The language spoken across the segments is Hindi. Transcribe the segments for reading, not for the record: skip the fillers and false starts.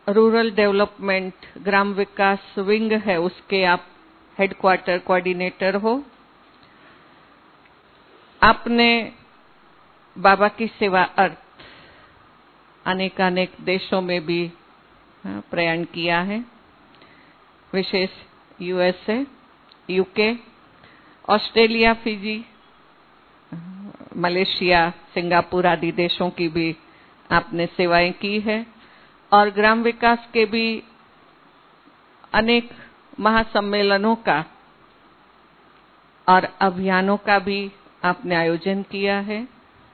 रूरल डेवलपमेंट ग्राम विकास विंग है, उसके आप हेडक्वार्टर कोऑर्डिनेटर हो। आपने बाबा की सेवा अर्थ अनेकानेक देशों में भी प्रयाण किया है, विशेष USA, UK, Australia, Fiji, Malaysia, Singapore आदि देशों की भी आपने सेवाएं की है और ग्राम विकास के भी अनेक महासम्मेलनों का और अभियानों का भी आपने आयोजन किया है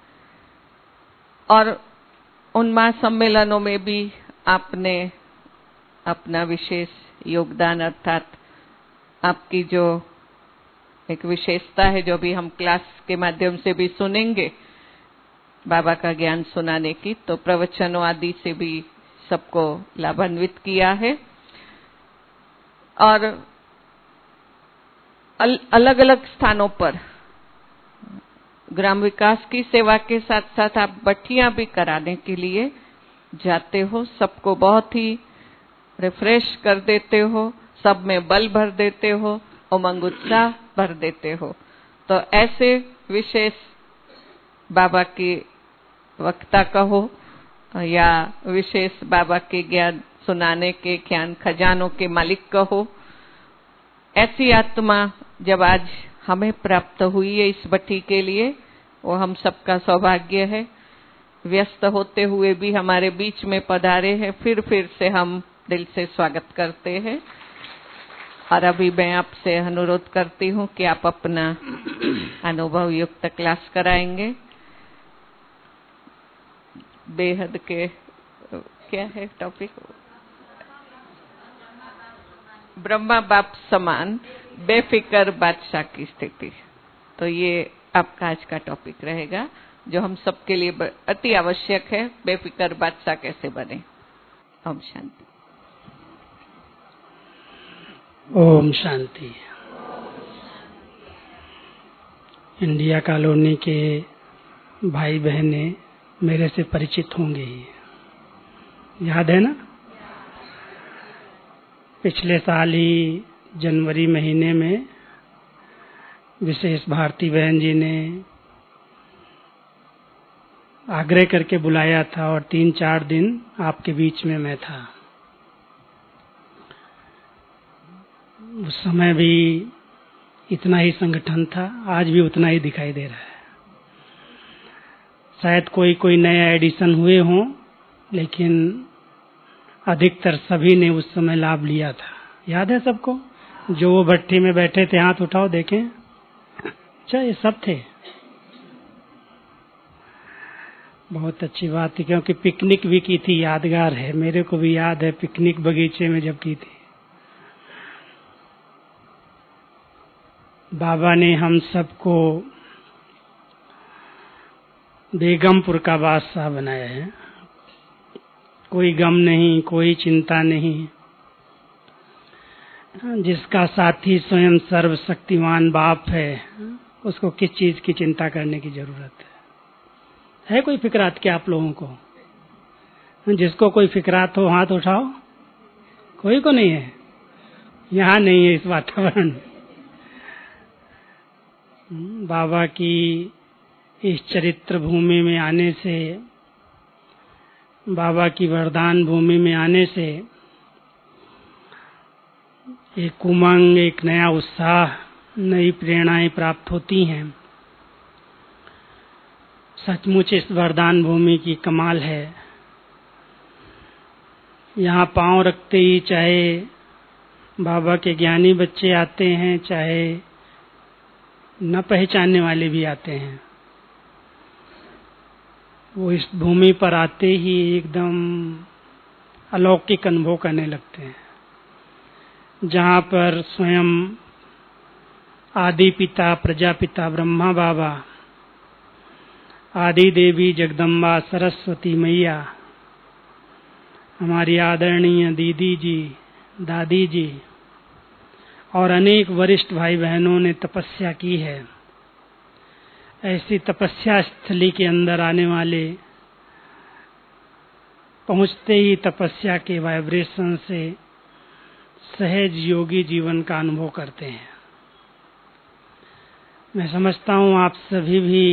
और उन महासम्मेलनों में भी आपने अपना विशेष योगदान अर्थात आपकी जो एक विशेषता है, जो भी हम क्लास के माध्यम से भी सुनेंगे, बाबा का ज्ञान सुनाने की, तो प्रवचनों आदि से भी सबको लाभान्वित किया है और अलग अलग स्थानों पर ग्राम विकास की सेवा के साथ साथ आप भट्टियां भी कराने के लिए जाते हो, सबको बहुत ही रिफ्रेश कर देते हो, सब में बल भर देते हो, उमंग उत्साह भर देते हो। तो ऐसे विशेष बाबा की वक्ता कहो या विशेष बाबा के ज्ञान सुनाने के ज्ञान खजानों के मालिक कहो, ऐसी आत्मा जब आज हमें प्राप्त हुई है इस भट्टी के लिए, वो हम सबका सौभाग्य है। व्यस्त होते हुए भी हमारे बीच में पधारे हैं, फिर से हम दिल से स्वागत करते हैं। और अभी मैं आपसे अनुरोध करती हूँ कि आप अपना अनुभव युक्त क्लास कराएंगे। बेहद के क्या है टॉपिक? ब्रह्मा बाप समान बेफिक्र बादशाह की स्थिति। तो ये आपका आज का टॉपिक रहेगा, जो हम सबके लिए अति आवश्यक है। बेफिक्र बादशाह कैसे बने? ओम शांति। ओम शांति। इंडिया कॉलोनी के भाई बहने मेरे से परिचित होंगे ही, याद है ना? पिछले साल ही जनवरी महीने में विशेष भारती बहन जी ने आग्रह करके बुलाया था और 3-4 दिन आपके बीच में मैं था। उस समय भी इतना ही संगठन था, आज भी उतना ही दिखाई दे रहा है। शायद कोई नए एडिशन हुए हों, लेकिन अधिकतर सभी ने उस समय लाभ लिया था। याद है सबको? जो वो भट्टी में बैठे थे, हाथ उठाओ देखें। अच्छा, ये सब थे। बहुत अच्छी बात थी, क्योंकि पिकनिक भी की थी, यादगार है। मेरे को भी याद है पिकनिक बगीचे में जब की थी। बाबा ने हम सबको बेगमपुर का बादशाह बनाया है। कोई गम नहीं, कोई चिंता नहीं। जिसका साथी स्वयं सर्वशक्तिमान बाप है, उसको किस चीज की चिंता करने की जरूरत है? कोई फिक्रात क्या आप लोगों को? जिसको कोई फिक्रात हो हाथ उठाओ। कोई को नहीं है? यहाँ नहीं है इस वातावरण। बाबा की इस चरित्र भूमि में आने से, बाबा की वरदान भूमि में आने से एक उमंग, एक नया उत्साह, नई प्रेरणाएं प्राप्त होती हैं। सचमुच इस वरदान भूमि की कमाल है। यहाँ पांव रखते ही चाहे बाबा के ज्ञानी बच्चे आते हैं, चाहे न पहचानने वाले भी आते हैं, वो इस भूमि पर आते ही एकदम अलौकिक अनुभव करने लगते हैं। जहाँ पर स्वयं आदि पिता प्रजापिता ब्रह्मा बाबा, आदि देवी जगदम्बा सरस्वती मैया, हमारी आदरणीय दीदी जी, दादी जी और अनेक वरिष्ठ भाई बहनों ने तपस्या की है। ऐसी तपस्या स्थली के अंदर आने वाले पहुंचते ही तपस्या के वाइब्रेशन से सहज योगी जीवन का अनुभव करते हैं। मैं समझता हूँ आप सभी भी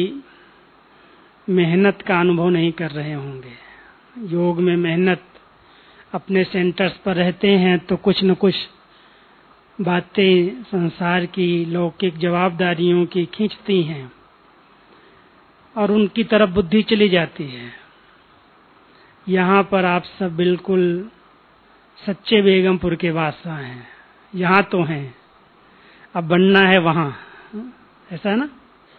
मेहनत का अनुभव नहीं कर रहे होंगे। योग में मेहनत, अपने सेंटर्स पर रहते हैं तो कुछ न कुछ बातें संसार की, लौकिक जवाबदारियों की खींचती हैं और उनकी तरफ बुद्धि चली जाती है। यहाँ पर आप सब बिल्कुल सच्चे बेगमपुर के बादशाह हैं। यहाँ तो हैं, अब बनना है वहाँ, ऐसा है ना।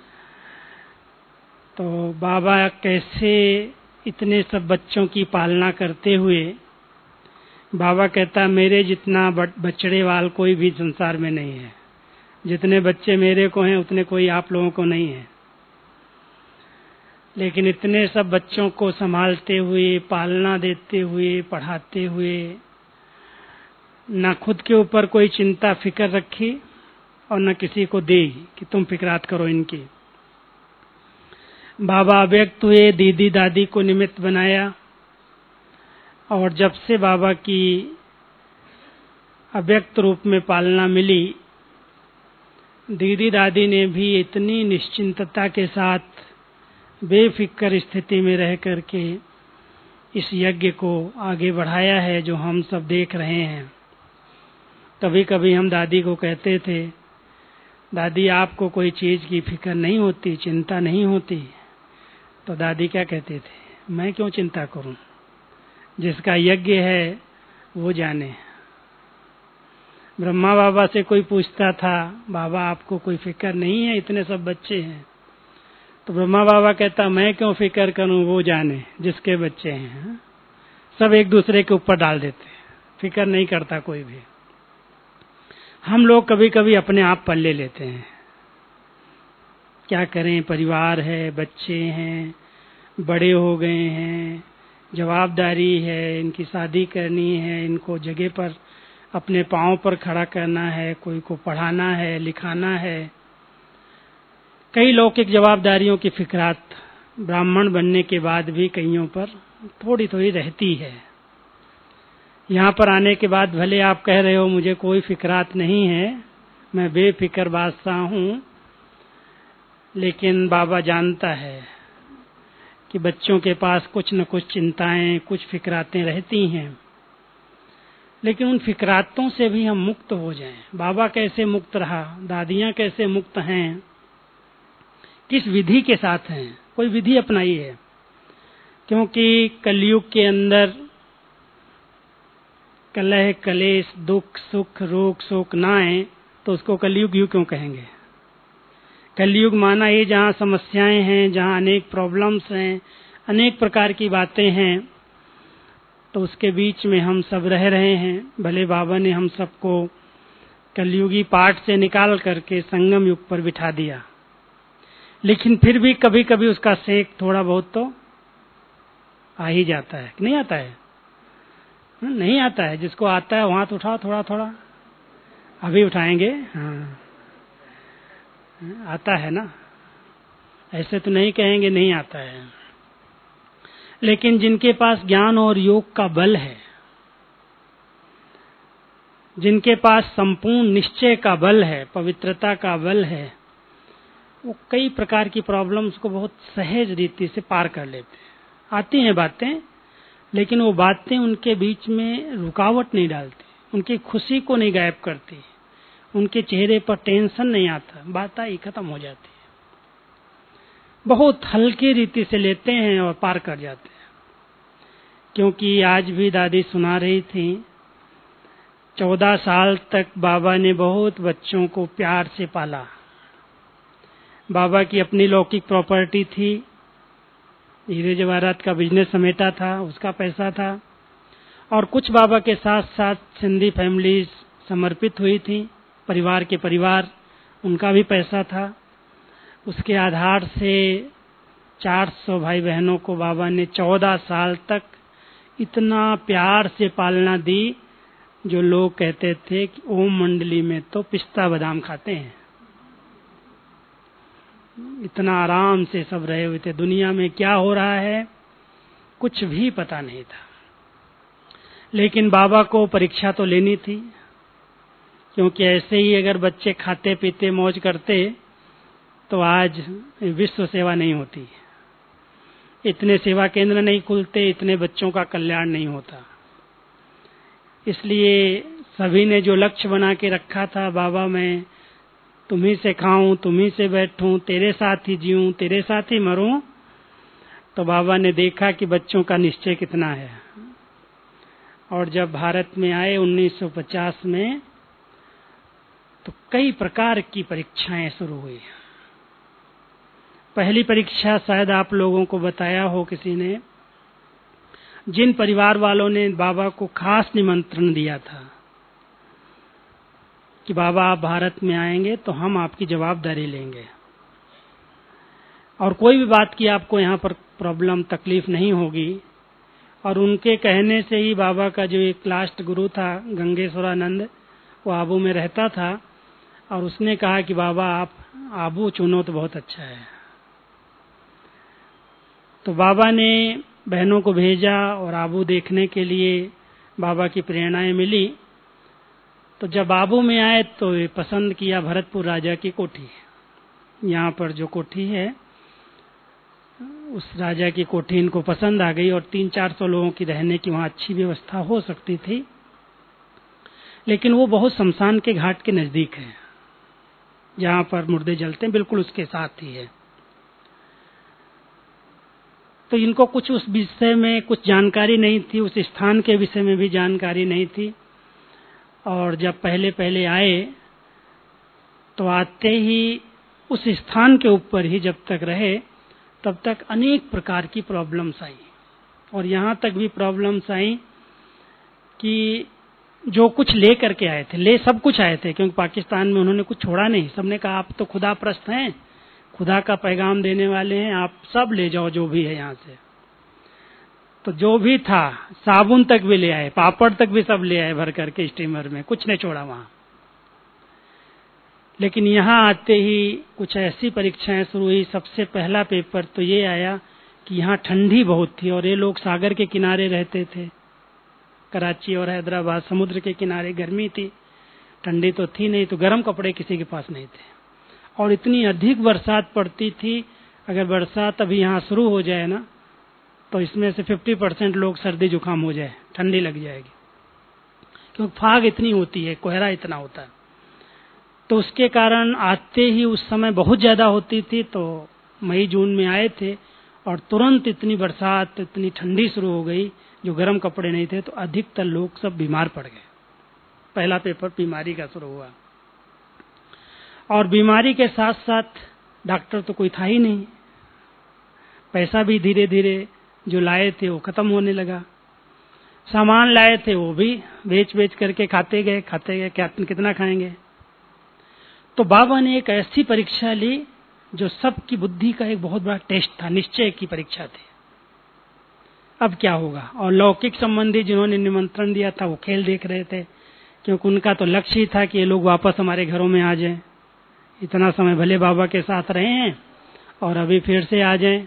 तो बाबा कैसे इतने सब बच्चों की पालना करते हुए, बाबा कहता मेरे जितना बछड़े वाल कोई भी संसार में नहीं है। जितने बच्चे मेरे को हैं उतने कोई आप लोगों को नहीं है। लेकिन इतने सब बच्चों को संभालते हुए, पालना देते हुए, पढ़ाते हुए, न खुद के ऊपर कोई चिंता फिक्र रखी और न किसी को दी कि तुम फिक्रात करो इनकी। बाबा अव्यक्त हुए, दीदी दादी को निमित्त बनाया और जब से बाबा की अव्यक्त रूप में पालना मिली, दीदी दादी ने भी इतनी निश्चिंतता के साथ बेफिक्र स्थिति में रह करके इस यज्ञ को आगे बढ़ाया है जो हम सब देख रहे हैं। कभी कभी हम दादी को कहते थे, दादी आपको कोई चीज की फिक्र नहीं होती, चिंता नहीं होती? तो दादी क्या कहते थे, मैं क्यों चिंता करूं, जिसका यज्ञ है वो जाने। ब्रह्मा बाबा से कोई पूछता था, बाबा आपको कोई फिक्र नहीं है, इतने सब बच्चे हैं? तो ब्रह्मा बाबा कहता मैं क्यों फिक्र करूं, वो जाने जिसके बच्चे हैं। सब एक दूसरे के ऊपर डाल देते, फिक्र नहीं करता कोई भी। हम लोग कभी कभी अपने आप पल्ले लेते हैं, क्या करें, परिवार है, बच्चे हैं, बड़े हो गए हैं, जवाबदारी है, इनकी शादी करनी है, इनको जगह पर अपने पांव पर खड़ा करना है, कोई को पढ़ाना है, लिखाना है। कई लौकिक जवाबदारियों की फिक्रात ब्राह्मण बनने के बाद भी कईयों पर थोड़ी थोड़ी रहती है। यहाँ पर आने के बाद भले आप कह रहे हो मुझे कोई फिक्रात नहीं है, मैं बेफिक्र बादशाह हूँ, लेकिन बाबा जानता है कि बच्चों के पास कुछ न कुछ चिंताएं, कुछ फिक्रातें रहती हैं। लेकिन उन फिक्रातों से भी हम मुक्त हो जाएं। बाबा कैसे मुक्त रहा, दादियां कैसे मुक्त हैं, किस विधि के साथ हैं, कोई विधि अपनाई है। क्योंकि कलयुग के अंदर कलह, कलेश, दुख, सुख, रोग, शोक ना आए तो उसको कलयुग युग क्यों कहेंगे? कलयुग माना ये जहाँ समस्याएं हैं, जहाँ अनेक प्रॉब्लम्स हैं, अनेक प्रकार की बातें हैं, तो उसके बीच में हम सब रह रहे हैं। भले बाबा ने हम सबको कलयुगी पाठ से निकाल करके संगम युग पर बिठा दिया, लेकिन फिर भी कभी कभी उसका सेक थोड़ा बहुत तो आ ही जाता है। नहीं आता है? नहीं आता है। जिसको आता है वहां तो उठाओ थोड़ा थोड़ा। अभी उठाएंगे। हाँ, आता है ना, ऐसे तो नहीं कहेंगे नहीं आता है। लेकिन जिनके पास ज्ञान और योग का बल है, जिनके पास संपूर्ण निश्चय का बल है, पवित्रता का बल है, वो कई प्रकार की प्रॉब्लम्स को बहुत सहज रीति से पार कर लेते हैं। आती हैं बातें, लेकिन वो बातें उनके बीच में रुकावट नहीं डालती, उनकी खुशी को नहीं गायब करती, उनके चेहरे पर टेंशन नहीं आता, बात आई खत्म हो जाती है। बहुत हल्की रीति से लेते हैं और पार कर जाते हैं। क्योंकि आज भी दादी सुना रही थी, 14 साल तक बाबा ने बहुत बच्चों को प्यार से पाला। बाबा की अपनी लौकिक प्रॉपर्टी थी, हीरे जवाहरात का बिजनेस समेटा था, उसका पैसा था, और कुछ बाबा के साथ साथ सिंधी फैमिलीज समर्पित हुई थी, परिवार के परिवार, उनका भी पैसा था। उसके आधार से 400 भाई बहनों को बाबा ने 14 साल तक इतना प्यार से पालना दी, जो लोग कहते थे कि ओम मंडली में तो पिस्ता बादाम खाते हैं। इतना आराम से सब रहे हुए थे। दुनिया में क्या हो रहा है कुछ भी पता नहीं था। लेकिन बाबा को परीक्षा तो लेनी थी, क्योंकि ऐसे ही अगर बच्चे खाते पीते मौज करते तो आज विश्व सेवा नहीं होती, इतने सेवा केंद्र नहीं खुलते, इतने बच्चों का कल्याण नहीं होता। इसलिए सभी ने जो लक्ष्य बना के रखा था, बाबा मैं तुम्ही से खाऊं, तुम्ही से बैठूं, तेरे साथ ही जीऊं, तेरे साथ ही मरूं, तो बाबा ने देखा कि बच्चों का निश्चय कितना है। और जब भारत में आए 1950 में, तो कई प्रकार की परीक्षाएं शुरू हुई। पहली परीक्षा शायद आप लोगों को बताया हो किसी ने, जिन परिवार वालों ने बाबा को खास निमंत्रण दिया था कि बाबा आप भारत में आएंगे तो हम आपकी जवाबदारी लेंगे, और कोई भी बात की आपको यहाँ पर प्रॉब्लम तकलीफ नहीं होगी। और उनके कहने से ही बाबा का जो एक लास्ट गुरु था गंगेश्वरानंद, वो आबू में रहता था, और उसने कहा कि बाबा आप आबू चुनो तो बहुत अच्छा है। तो बाबा ने बहनों को भेजा और आबू देखने के लिए बाबा की प्रेरणाएं मिली। तो जब आबू में आए तो ये पसंद किया भरतपुर राजा की कोठी। यहाँ पर जो कोठी है उस राजा की कोठी इनको पसंद आ गई, और 300-400 लोगों की रहने की वहाँ अच्छी व्यवस्था हो सकती थी, लेकिन वो बहुत शमशान के घाट के नजदीक है, जहाँ पर मुर्दे जलते हैं, बिल्कुल उसके साथ ही है। तो इनको कुछ उस विषय में कुछ जानकारी नहीं थी, उस स्थान के विषय में भी जानकारी नहीं थी। और जब पहले पहले आए तो आते ही उस स्थान के ऊपर ही जब तक रहे तब तक अनेक प्रकार की प्रॉब्लम्स आई, और यहाँ तक भी प्रॉब्लम्स आई कि जो कुछ ले करके आए थे, ले सब कुछ आए थे, क्योंकि पाकिस्तान में उन्होंने कुछ छोड़ा नहीं। सबने कहा आप तो खुदा प्रस्त हैं, खुदा का पैगाम देने वाले हैं, आप सब ले जाओ जो भी है यहाँ से। तो जो भी था, साबुन तक भी ले आए, पापड़ तक भी सब ले आए भर करके स्टीमर में, कुछ नहीं छोड़ा वहां। लेकिन यहाँ आते ही कुछ ऐसी परीक्षाएं शुरू हुई। सबसे पहला पेपर तो ये आया कि यहाँ ठंडी बहुत थी, और ये लोग सागर के किनारे रहते थे, कराची और हैदराबाद समुद्र के किनारे, गर्मी थी, ठंडी तो थी नहीं, तो गर्म कपड़े किसी के पास नहीं थे। और इतनी अधिक बरसात पड़ती थी, अगर बरसात अभी यहाँ शुरू हो जाए ना तो इसमें से 50% लोग सर्दी जुकाम हो जाए, ठंडी लग जाएगी, क्योंकि फाग इतनी होती है, कोहरा इतना होता है। तो उसके कारण आते ही उस समय बहुत ज्यादा होती थी। तो मई जून में आए थे और तुरंत इतनी बरसात, इतनी ठंडी शुरू हो गई, जो गर्म कपड़े नहीं थे, तो अधिकतर लोग सब बीमार पड़ गए। पहला पेपर बीमारी का शुरू हुआ, और बीमारी के साथ साथ डॉक्टर तो कोई था ही नहीं, पैसा भी धीरे धीरे जो लाए थे वो खत्म होने लगा, सामान लाए थे वो भी बेच बेच करके खाते गए, क्या कितना खाएंगे। तो बाबा ने एक ऐसी परीक्षा ली जो सबकी बुद्धि का एक बहुत बड़ा टेस्ट था, निश्चय की परीक्षा थी, अब क्या होगा। और लौकिक संबंधी जिन्होंने निमंत्रण दिया था वो खेल देख रहे थे, क्योंकि उनका तो लक्ष्य ही था कि ये लोग वापस हमारे घरों में आ जाएं, इतना समय भले बाबा के साथ रहे हैं और अभी फिर से आ जाएं।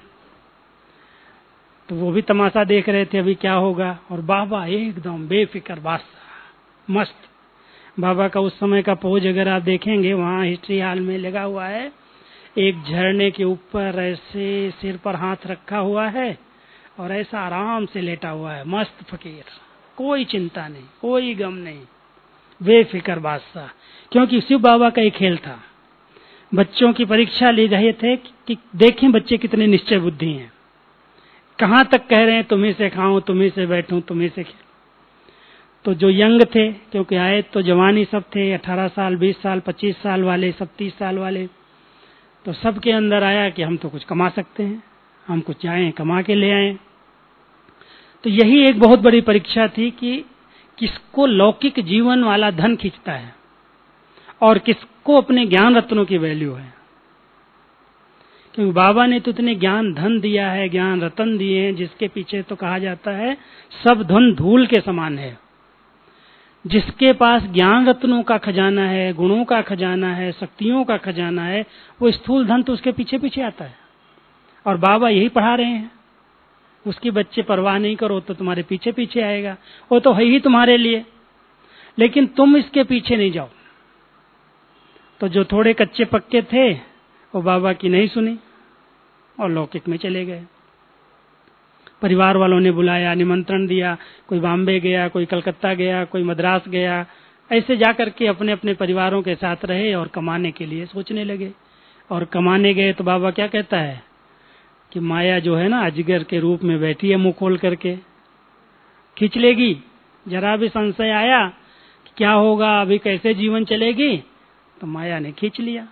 तो वो भी तमाशा देख रहे थे अभी क्या होगा। और बाबा एकदम बेफिक्र बादशाह, मस्त। बाबा का उस समय का पोज अगर आप देखेंगे, वहाँ हिस्ट्री हॉल में लगा हुआ है, एक झरने के ऊपर ऐसे सिर पर हाथ रखा हुआ है और ऐसा आराम से लेटा हुआ है, मस्त फकीर, कोई चिंता नहीं, कोई गम नहीं, बेफिक्र बादशाह। क्योंकि शिव बाबा का एक खेल था, बच्चों की परीक्षा ले रहे थे कि देखें बच्चे कितने निश्चय बुद्धि हैं, कहाँ तक कह रहे हैं तुम्ही से खाऊं, तुम्ही से बैठूं, तुम्ही से खेलूं। तो जो यंग थे, क्योंकि आए तो जवानी सब थे, 18 साल, 20 साल, 25 साल वाले, सब 30 साल वाले, तो सबके अंदर आया कि हम तो कुछ कमा सकते हैं, हम कुछ जाएं कमा के ले आए। तो यही एक बहुत बड़ी परीक्षा थी कि किसको लौकिक जीवन वाला धन खींचता है और किसको अपने ज्ञान रत्नों की वैल्यू है। क्योंकि बाबा ने तो इतने ज्ञान धन दिया है, ज्ञान रतन दिए हैं, जिसके पीछे तो कहा जाता है सब धन धूल के समान है। जिसके पास ज्ञान रत्नों का खजाना है, गुणों का खजाना है, शक्तियों का खजाना है, वो स्थूल धन तो उसके पीछे पीछे आता है। और बाबा यही पढ़ा रहे हैं उसकी बच्चे परवाह नहीं करो तो तुम्हारे पीछे पीछे आएगा, वो तो है ही तुम्हारे लिए, लेकिन तुम इसके पीछे नहीं जाओ। तो जो थोड़े कच्चे पक्के थे वो बाबा की नहीं सुनी और लौकिक में चले गए। परिवार वालों ने बुलाया, निमंत्रण दिया, कोई बॉम्बे गया, कोई कलकत्ता गया, कोई मद्रास गया, ऐसे जाकर के अपने अपने परिवारों के साथ रहे और कमाने के लिए सोचने लगे। और कमाने गए तो बाबा क्या कहता है कि माया जो है ना अजगर के रूप में बैठी है, मुंह खोल करके खींच लेगी। जरा भी संशय आया कि क्या होगा, अभी कैसे जीवन चलेगी, तो माया ने खींच लिया,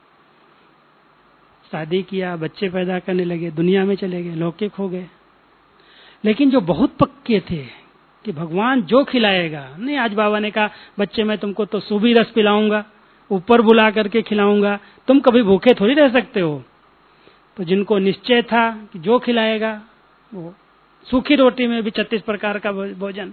शादी किया, बच्चे पैदा करने लगे, दुनिया में चले गए, लौकिक हो गए। लेकिन जो बहुत पक्के थे कि भगवान जो खिलाएगा, नहीं आज बाबा ने कहा बच्चे मैं तुमको तो सूबी रस पिलाऊंगा, ऊपर बुला करके खिलाऊंगा, तुम कभी भूखे थोड़ी रह सकते हो। तो जिनको निश्चय था कि जो खिलाएगा, वो सूखी रोटी में भी 36 प्रकार का भोजन,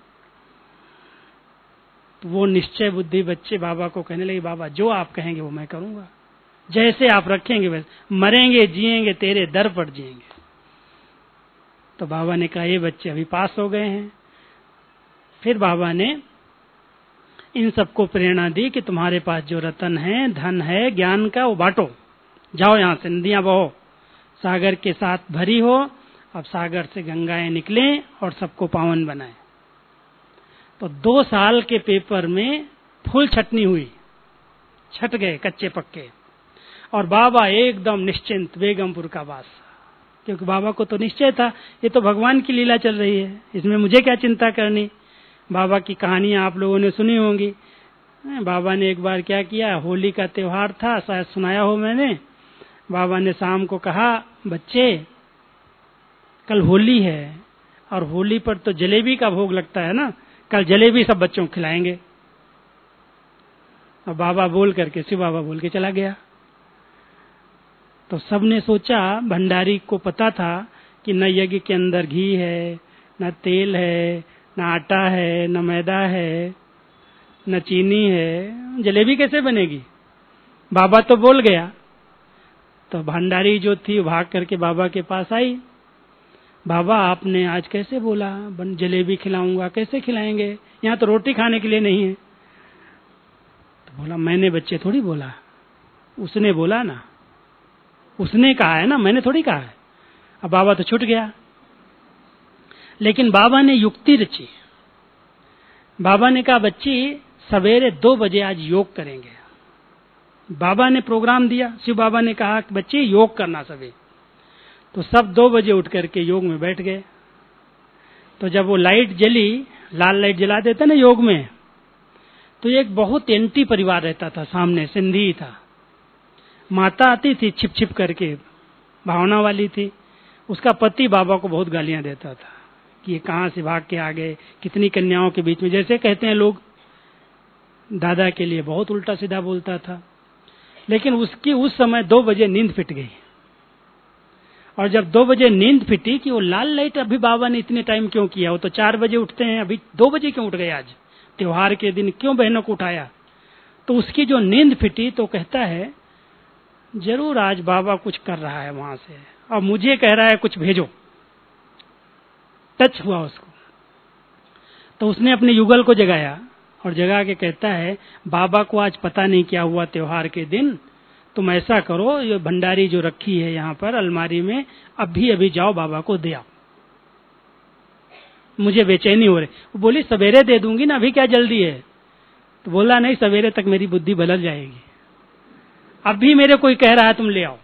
तो वो निश्चय बुद्धि बच्चे बाबा को कहने लगे बाबा जो आप कहेंगे वो मैं करूंगा, जैसे आप रखेंगे वैसे, मरेंगे जिएंगे तेरे दर पर जिएंगे। तो बाबा ने कहा ये बच्चे अभी पास हो गए हैं। फिर बाबा ने इन सबको प्रेरणा दी कि तुम्हारे पास जो रतन है, धन है, ज्ञान का, वो बांटो, जाओ यहां से, नदियां बहो, सागर के साथ भरी हो, अब सागर से गंगाएं निकलें और सबको पावन बनाए। तो 2 साल के पेपर में फुल छटनी हुई, छट गए कच्चे पक्के, और बाबा एकदम निश्चिंत, बेगमपुर का वास, क्योंकि बाबा को तो निश्चय था ये तो भगवान की लीला चल रही है, इसमें मुझे क्या चिंता करनी। बाबा की कहानियां आप लोगों ने सुनी होंगी। बाबा ने एक बार क्या किया, होली का त्योहार था, शायद सुनाया हो मैंने। बाबा ने शाम को कहा बच्चे कल होली है और होली पर तो जलेबी का भोग लगता है ना, कल जलेबी सब बच्चों को खिलाएंगे। और बाबा बोल करके, शिव बाबा बोल के चला गया। तो सबने सोचा, भंडारी को पता था कि न यज्ञ के अंदर घी है, न तेल है, न आटा है, न मैदा है, न चीनी है, जलेबी कैसे बनेगी। बाबा तो बोल गया। तो भंडारी जो थी भाग करके बाबा के पास आई, बाबा आपने आज कैसे बोला जलेबी खिलाऊंगा, कैसे खिलाएंगे, यहाँ तो रोटी खाने के लिए नहीं है। तो बोला मैंने बच्चे थोड़ी बोला, उसने बोला ना, उसने कहा है ना, मैंने थोड़ी कहा है। अब बाबा तो छूट गया। लेकिन बाबा ने युक्ति रची। बाबा ने कहा बच्ची सवेरे 2 बजे आज योग करेंगे। बाबा ने प्रोग्राम दिया, शिव बाबा ने कहा कि बच्ची योग करना सभी। तो सब 2 बजे उठ करके योग में बैठ गए। तो जब वो लाइट जली, लाल लाइट जला देते ना योग में, तो एक बहुत एंटी परिवार रहता था सामने, सिंधी था। माता आती थी छिप छिप करके, भावना वाली थी। उसका पति बाबा को बहुत गालियां देता था कि ये कहां से भाग के आ गए, कितनी कन्याओं के बीच में, जैसे कहते हैं लोग। दादा के लिए बहुत उल्टा सीधा बोलता था। लेकिन उसकी उस समय 2 बजे नींद फिट गई। और जब 2 बजे नींद फिटी कि वो लाल लाइट अभी बाबा ने इतने टाइम क्यों किया, वो तो 4 बजे उठते हैं, अभी 2 बजे क्यों उठ गए, आज त्योहार के दिन क्यों बहनों को उठाया। तो उसकी जो नींद फिटी तो कहता है जरूर आज बाबा कुछ कर रहा है वहां से, और मुझे कह रहा है कुछ भेजो। टच हुआ उसको। तो उसने अपने युगल को जगाया और जगा के कहता है बाबा को आज पता नहीं क्या हुआ त्योहार के दिन, तुम ऐसा करो, ये भंडारी जो रखी है यहाँ पर अलमारी में, अभी अभी जाओ बाबा को दे आओ, मुझे बेचैनी हो रही। वो बोली सवेरे दे दूंगी ना, अभी क्या जल्दी है। तो बोला नहीं, सवेरे तक मेरी बुद्धि बदल जाएगी, अभी मेरे कोई कह रहा है तुम ले आओ।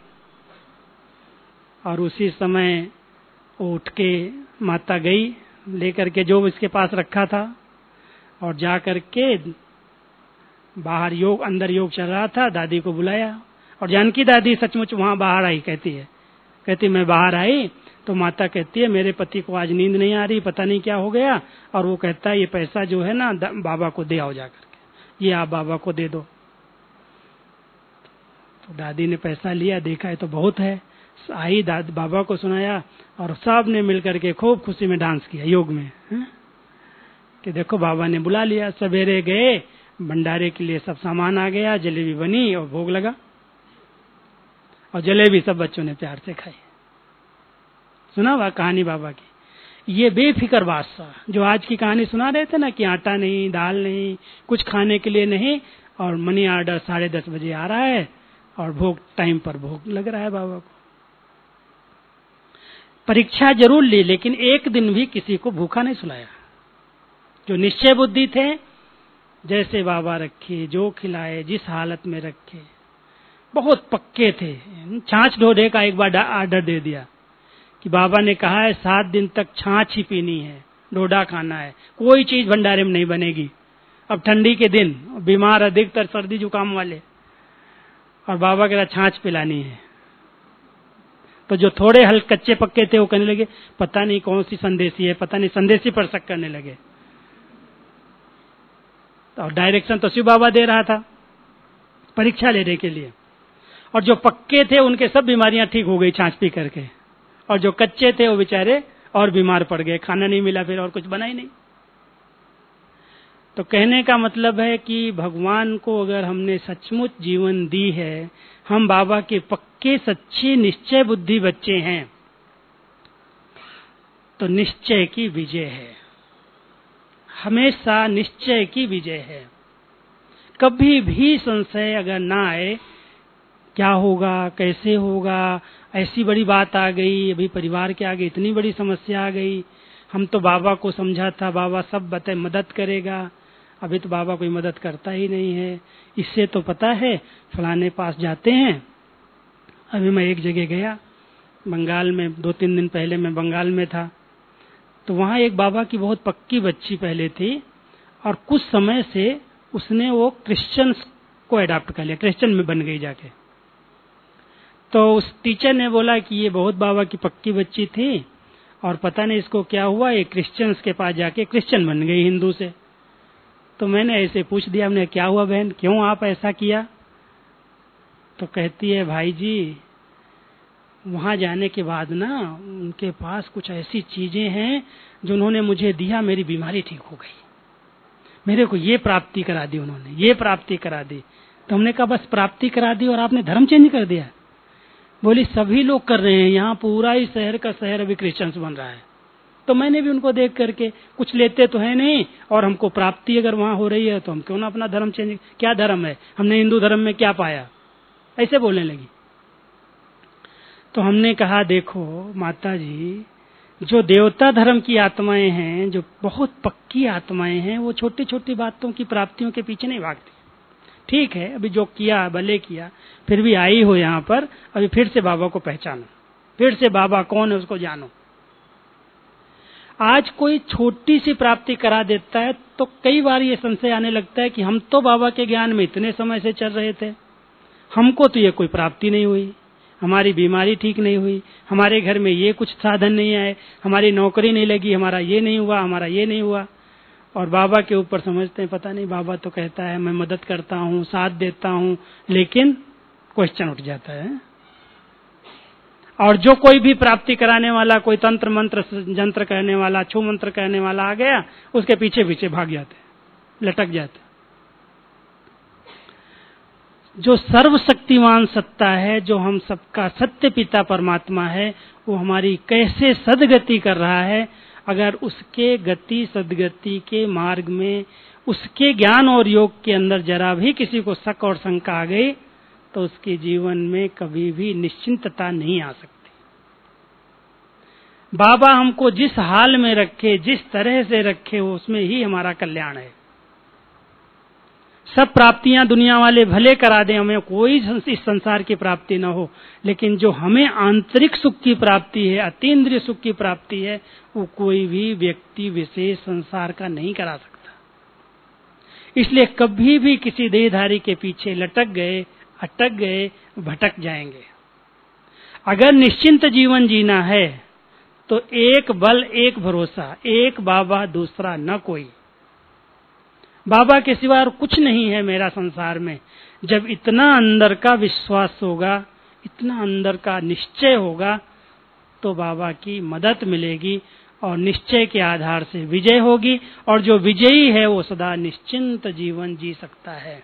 और उसी समय वो उठ के माता गई लेकर के जो इसके पास रखा था, और जा करके बाहर योग, अंदर योग चल रहा था, दादी को बुलाया। और जानकी दादी सचमुच वहां बाहर आई, कहती मैं बाहर आई तो माता कहती है मेरे पति को आज नींद नहीं आ रही, पता नहीं क्या हो गया। और वो कहता है ये पैसा जो है ना बाबा को दे आओ जा करके, ये आप बाबा को दे दो। तो दादी ने पैसा लिया, देखा है तो बहुत है, आई दादी बाबा को सुनाया, और सब ने मिलकर के खूब खुशी में डांस किया योग में, कि देखो बाबा ने बुला लिया। सवेरे गए, भंडारे के लिए सब सामान आ गया, जलेबी बनी और भोग लगा, और जलेबी सब बच्चों ने प्यार से खाई। सुना हुआ कहानी बाबा की। ये बेफिक्र बादशाह जो आज की कहानी सुना रहे थे ना कि आटा नहीं, दाल नहीं, कुछ खाने के लिए नहीं, और मनी ऑर्डर 10:30 बजे आ रहा है और भोग टाइम पर भोग लग रहा है बाबा को। परीक्षा जरूर ली, लेकिन एक दिन भी किसी को भूखा नहीं सुलाया। जो निश्चय बुद्धि थे, जैसे बाबा रखे, जो खिलाए, जिस हालत में रखे, बहुत पक्के थे। छाछ ढोढे का एक बार ऑर्डर दे दिया कि बाबा ने कहा है 7 दिन तक छाछ ही पीनी है, ढोढा खाना है, कोई चीज भंडारे में नहीं बनेगी। अब ठंडी के दिन, बीमार अधिकतर सर्दी जुकाम वाले, और बाबा कह रहा छाछ पिलानी है। तो जो थोड़े हल्के कच्चे पक्के थे वो कहने लगे पता नहीं कौन सी संदेशी है, पता नहीं, संदेशी पर शक करने लगे। तो डायरेक्शन तो शिव बाबा दे रहा था परीक्षा लेने के लिए, और जो पक्के थे उनके सब बीमारियां ठीक हो गई छाछ पी करके, और जो कच्चे थे वो बेचारे और बीमार पड़ गए, खाना नहीं मिला, फिर और कुछ बना ही नहीं। तो कहने का मतलब है कि भगवान को अगर हमने सचमुच जीवन दी है, हम बाबा के पक्के सच्चे निश्चय बुद्धि बच्चे हैं, तो निश्चय की विजय है, हमेशा निश्चय की विजय है। कभी भी संशय अगर ना आए क्या होगा, कैसे होगा, ऐसी बड़ी बात आ गई, अभी परिवार के आगे इतनी बड़ी समस्या आ गई, हम तो बाबा को समझा था बाबा सब बताए मदद करेगा, अभी तो बाबा कोई मदद करता ही नहीं है। इससे तो पता है फलाने पास जाते हैं। अभी मैं एक जगह गया बंगाल में, 2-3 दिन पहले मैं बंगाल में था, तो वहाँ एक बाबा की बहुत पक्की बच्ची पहले थी, और कुछ समय से उसने वो क्रिश्चियंस को अडॉप्ट कर लिया, क्रिश्चियन में बन गई जाके। तो उस टीचर ने बोला कि ये बहुत बाबा की पक्की बच्ची थी, और पता नहीं इसको क्या हुआ, ये क्रिश्चियंस के पास जाके क्रिश्चियन बन गई हिंदू से। तो मैंने ऐसे पूछ दिया, हमने क्या हुआ बहन, क्यों आप ऐसा किया? तो कहती है भाई जी वहां जाने के बाद ना उनके पास कुछ ऐसी चीजें हैं जो उन्होंने मुझे दिया, मेरी बीमारी ठीक हो गई, मेरे को ये प्राप्ति करा दी, उन्होंने ये प्राप्ति करा दी। तो हमने कहा बस प्राप्ति करा दी और आपने धर्म चेंज कर दिया? बोली सभी लोग कर रहे हैं, यहाँ पूरा ही शहर का शहर अभी क्रिश्चियंस बन रहा है। तो मैंने भी उनको देख करके, कुछ लेते तो है नहीं और हमको प्राप्ति अगर वहां हो रही है तो हम क्यों ना अपना धर्म चेंज, क्या धर्म है, हमने हिंदू धर्म में क्या पाया, ऐसे बोलने लगी। तो हमने कहा देखो माता जी, जो देवता धर्म की आत्माएं हैं, जो बहुत पक्की आत्माएं हैं, वो छोटी छोटी बातों की प्राप्तियों के पीछे नहीं भागती। ठीक है अभी जो किया भले किया, फिर भी आई हो यहाँ पर, अभी फिर से बाबा को पहचानो, फिर से बाबा कौन है उसको जानो। आज कोई छोटी सी प्राप्ति करा देता है तो कई बार ये संशय आने लगता है कि हम तो बाबा के ज्ञान में इतने समय से चल रहे थे, हमको तो ये कोई प्राप्ति नहीं हुई, हमारी बीमारी ठीक नहीं हुई, हमारे घर में ये कुछ साधन नहीं आए, हमारी नौकरी नहीं लगी, हमारा ये नहीं हुआ, हमारा ये नहीं हुआ। और बाबा के ऊपर समझते हैं पता नहीं, बाबा तो कहता है मैं मदद करता हूँ, साथ देता हूँ, लेकिन क्वेश्चन उठ जाता है। और जो कोई भी प्राप्ति कराने वाला, कोई तंत्र मंत्र जंत्र कहने वाला, छू मंत्र कहने वाला आ गया, उसके पीछे पीछे भाग जाते, लटक जाते। जो सर्वशक्तिमान सत्ता है, जो हम सबका सत्य पिता परमात्मा है, वो हमारी कैसे सदगति कर रहा है, अगर उसके गति सदगति के मार्ग में, उसके ज्ञान और योग के अंदर जरा भी किसी को शक और शंका आ गई तो उसके जीवन में कभी भी निश्चिंतता नहीं आ सकती। बाबा हमको जिस हाल में रखे, जिस तरह से रखे, उसमें ही हमारा कल्याण है। सब प्राप्तियां दुनिया वाले भले करा दें, हमें कोई इस संसार की प्राप्ति न हो, लेकिन जो हमें आंतरिक सुख की प्राप्ति है, अतीन्द्रिय सुख की प्राप्ति है, वो कोई भी व्यक्ति विशेष संसार का नहीं करा सकता। इसलिए कभी भी किसी देहधारी के पीछे लटक गए, अटक गए, भटक जाएंगे। अगर निश्चिंत जीवन जीना है तो एक बल, एक भरोसा, एक बाबा, दूसरा न कोई। बाबा के सिवा और कुछ नहीं है मेरा संसार में। जब इतना अंदर का विश्वास होगा, इतना अंदर का निश्चय होगा, तो बाबा की मदद मिलेगी और निश्चय के आधार से विजय होगी, और जो विजयी है वो सदा निश्चिंत जीवन जी सकता है।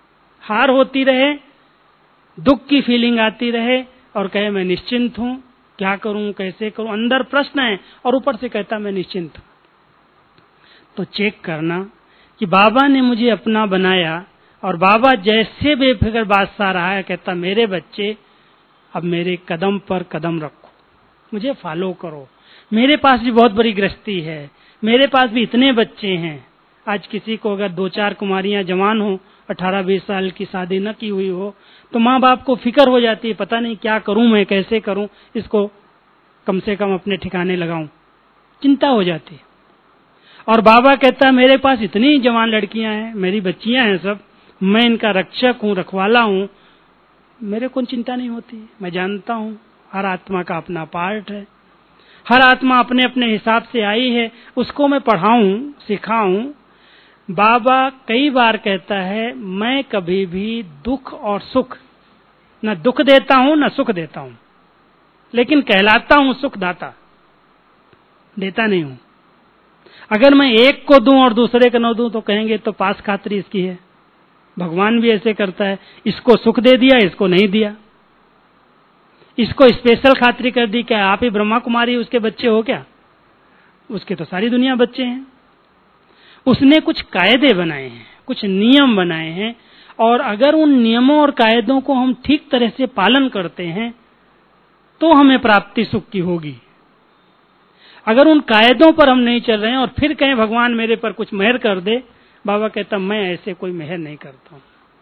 हार होती रहे, दुख की फीलिंग आती रहे और कहे मैं निश्चिंत हूं, क्या करूं, कैसे करूं, अंदर प्रश्न है और ऊपर से कहता मैं निश्चिंत हूं। तो चेक करना कि बाबा ने मुझे अपना बनाया और बाबा जैसे बेफिक्र बादशाह रहा है, कहता मेरे बच्चे अब मेरे कदम पर कदम रखो, मुझे फॉलो करो, मेरे पास भी बहुत बड़ी गृहस्थी है, मेरे पास भी इतने बच्चे हैं। आज किसी को अगर 2-4 कुमारियां जवान हो, 18-20 साल की शादी न की हुई हो, तो माँ बाप को फिक्र हो जाती है, पता नहीं क्या करूं मैं, कैसे करूं, इसको कम से कम अपने ठिकाने लगाऊं, चिंता हो जाती है। और बाबा कहता है मेरे पास इतनी जवान लड़कियां हैं, मेरी बच्चियां हैं सब, मैं इनका रक्षक हूं, रखवाला हूं, मेरे को चिंता नहीं होती। मैं जानता हूं हर आत्मा का अपना पार्ट है, हर आत्मा अपने अपने हिसाब से आई है, उसको मैं पढ़ाऊं, सिखाऊं। बाबा कई बार कहता है मैं कभी भी दुख और सुख, न दुख देता हूं न सुख देता हूं, लेकिन कहलाता हूं सुख दाता, देता नहीं हूं। अगर मैं एक को दूं और दूसरे को न दूं तो कहेंगे तो पास खातरी इसकी है। भगवान भी ऐसे करता है, इसको सुख दे दिया, इसको नहीं दिया, इसको स्पेशल खातरी कर दी, क्या आप ही ब्रह्मा कुमारी उसके बच्चे हो क्या? उसके तो सारी दुनिया बच्चे हैं। उसने कुछ कायदे बनाए हैं, कुछ नियम बनाए हैं, और अगर उन नियमों और कायदों को हम ठीक तरह से पालन करते हैं तो हमें प्राप्ति सुख की होगी। अगर उन कायदों पर हम नहीं चल रहे हैं और फिर कहें भगवान मेरे पर कुछ मेहर कर दे, बाबा कहता मैं ऐसे कोई मेहर नहीं करता हूं।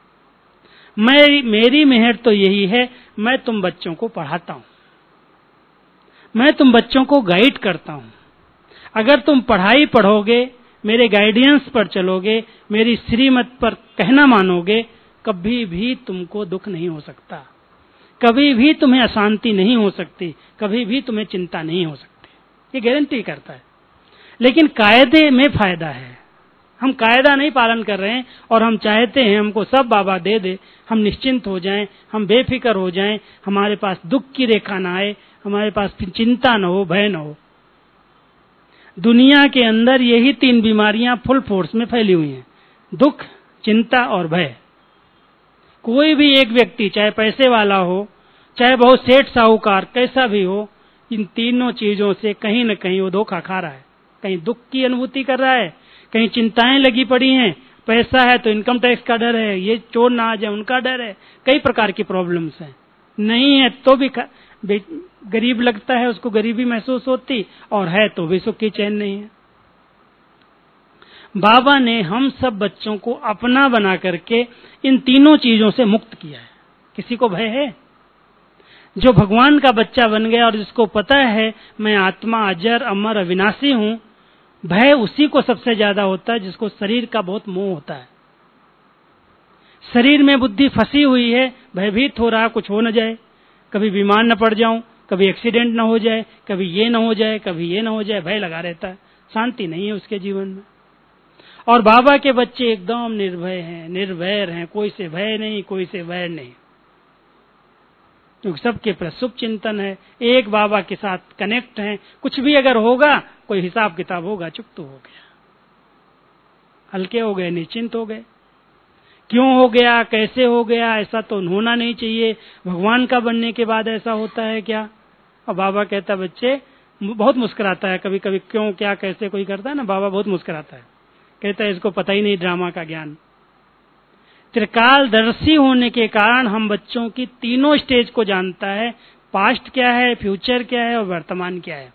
मेरी मेहर तो यही है, मैं तुम बच्चों को पढ़ाता हूं, मैं तुम बच्चों को गाइड करता हूं। अगर तुम पढ़ाई पढ़ोगे, मेरे गाइडेंस पर चलोगे, मेरी श्रीमत पर कहना मानोगे, कभी भी तुमको दुख नहीं हो सकता, कभी भी तुम्हें अशांति नहीं हो सकती, कभी भी तुम्हें चिंता नहीं हो सकती, ये गारंटी करता है। लेकिन कायदे में फायदा है, हम कायदा नहीं पालन कर रहे हैं और हम चाहते हैं हमको सब बाबा दे दे, हम निश्चिंत हो जाएं, हम बेफिक्र हो जाएं, हमारे पास दुख की रेखा ना आए, हमारे पास फिर चिंता न हो, भय न हो। दुनिया के अंदर यही 3 बीमारियां फुल फोर्स में फैली हुई हैं, दुख, चिंता और भय। कोई भी एक व्यक्ति, चाहे पैसे वाला हो, चाहे बहुत सेठ साहूकार, कैसा भी हो, इन तीनों चीजों से कहीं न कहीं वो धोखा खा रहा है। कहीं दुख की अनुभूति कर रहा है, कहीं चिंताएं लगी पड़ी हैं, पैसा है तो इनकम टैक्स का डर है, ये चोर ना आ जाए उनका डर है, कई प्रकार की प्रॉब्लम्स हैं। नहीं है तो भी गरीब लगता है, उसको गरीबी महसूस होती, और है तो भी सुख की चैन नहीं है। बाबा ने हम सब बच्चों को अपना बना करके इन तीनों चीजों से मुक्त किया है। किसी को भय है? जो भगवान का बच्चा बन गया और जिसको पता है मैं आत्मा अजर अमर अविनाशी हूं, भय उसी को सबसे ज्यादा होता है जिसको शरीर का बहुत मोह होता है। शरीर में बुद्धि फंसी हुई है, भयभीत हो रहा, कुछ हो न जाए, कभी बीमार न पड़ जाऊं, कभी एक्सीडेंट न हो जाए, कभी ये न हो जाए, कभी ये न हो जाए, भय लगा रहता है, शांति नहीं है उसके जीवन में। और बाबा के बच्चे एकदम निर्भय हैं, निर्वैर हैं, कोई से भय नहीं, कोई से वैर नहीं, क्योंकि सबके प्रति शुभ चिंतन है, एक बाबा के साथ कनेक्ट हैं। कुछ भी अगर होगा, कोई हिसाब किताब होगा, चुप तो हो गया, हल्के हो गए, निश्चिंत हो गए। क्यों हो गया, कैसे हो गया, ऐसा तो होना नहीं चाहिए, भगवान का बनने के बाद ऐसा होता है क्या? और बाबा कहता बच्चे, बहुत मुस्कुराता है कभी कभी, क्यों क्या कैसे कोई करता है ना, बाबा बहुत मुस्कुराता है, कहता है इसको पता ही नहीं ड्रामा का ज्ञान। त्रिकालदर्शी होने के कारण हम बच्चों की तीनों स्टेज को जानता है, पास्ट क्या है, फ्यूचर क्या है और वर्तमान क्या है।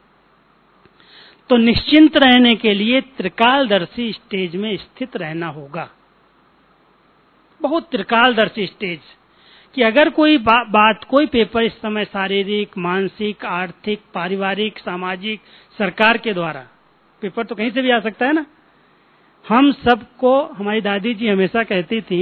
तो निश्चिंत रहने के लिए त्रिकालदर्शी स्टेज में स्थित रहना होगा, बहुत त्रिकालदर्शी स्टेज, कि अगर कोई बात, कोई पेपर इस समय शारीरिक, मानसिक, आर्थिक, पारिवारिक, सामाजिक, सरकार के द्वारा, पेपर तो कहीं से भी आ सकता है ना। हम सबको, हमारी दादी जी हमेशा कहती थी,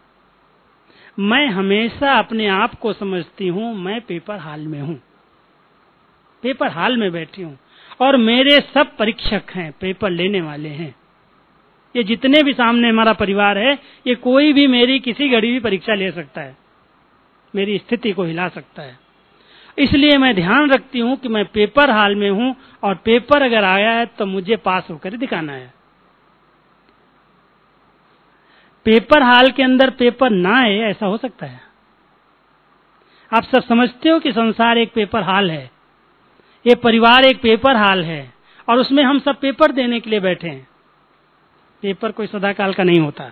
मैं हमेशा अपने आप को समझती हूं मैं पेपर हाल में हूं, पेपर हाल में बैठी हूं, और मेरे सब परीक्षक हैं, पेपर लेने वाले हैं। ये जितने भी सामने हमारा परिवार है, ये कोई भी मेरी किसी घड़ी भी परीक्षा ले सकता है, मेरी स्थिति को हिला सकता है। इसलिए मैं ध्यान रखती हूं कि मैं पेपर हाल में हूं, और पेपर अगर आया है तो मुझे पास होकर दिखाना है। पेपर हाल के अंदर पेपर ना है, ऐसा हो सकता है? आप सब समझते हो कि संसार एक पेपर हाल है, ये परिवार एक पेपर हाल है और उसमें हम सब पेपर देने के लिए बैठे हैं। पेपर कोई सदाकाल का नहीं होता।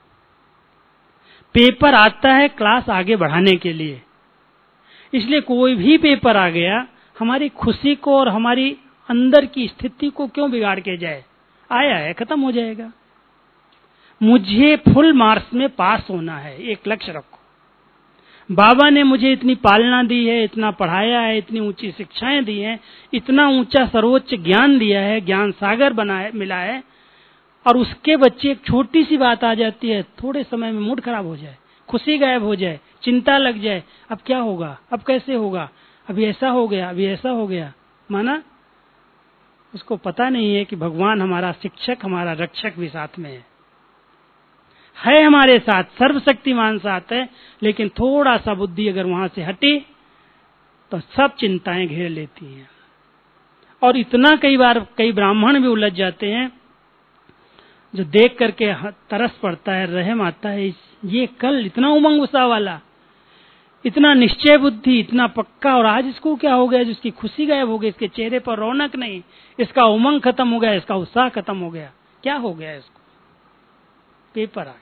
पेपर आता है क्लास आगे बढ़ाने के लिए। इसलिए कोई भी पेपर आ गया हमारी खुशी को और हमारी अंदर की स्थिति को क्यों बिगाड़ के जाए। आया है, खत्म हो जाएगा। मुझे फुल मार्क्स में पास होना है, एक लक्ष्य रखो। बाबा ने मुझे इतनी पालना दी है, इतना पढ़ाया है, इतनी ऊंची शिक्षाएं दी हैं, इतना ऊंचा सर्वोच्च ज्ञान दिया है, ज्ञान सागर मिला है, और उसके बच्चे एक छोटी सी बात आ जाती है, थोड़े समय में मूड खराब हो जाए, खुशी गायब हो जाए, चिंता लग जाए, अब क्या होगा, अब कैसे होगा, अभी ऐसा हो गया, अभी ऐसा हो गया। माना उसको पता नहीं है कि भगवान हमारा शिक्षक, हमारा रक्षक भी साथ में है हमारे साथ, सर्वशक्तिमान साथ है। लेकिन थोड़ा सा बुद्धि अगर वहां से हटी तो सब चिंताएं घेर लेती हैं। और इतना कई बार कई ब्राह्मण भी उलझ जाते हैं जो देख करके तरस पड़ता है, रहम आता है। ये कल इतना उमंग उत्साह वाला, इतना निश्चय बुद्धि, इतना पक्का, और आज इसको क्या हो गया जिसकी खुशी गायब हो गई, इसके चेहरे पर रौनक नहीं, इसका उमंग खत्म हो गया, इसका उत्साह खत्म हो गया। क्या हो गया इसको? पेपर आ गया।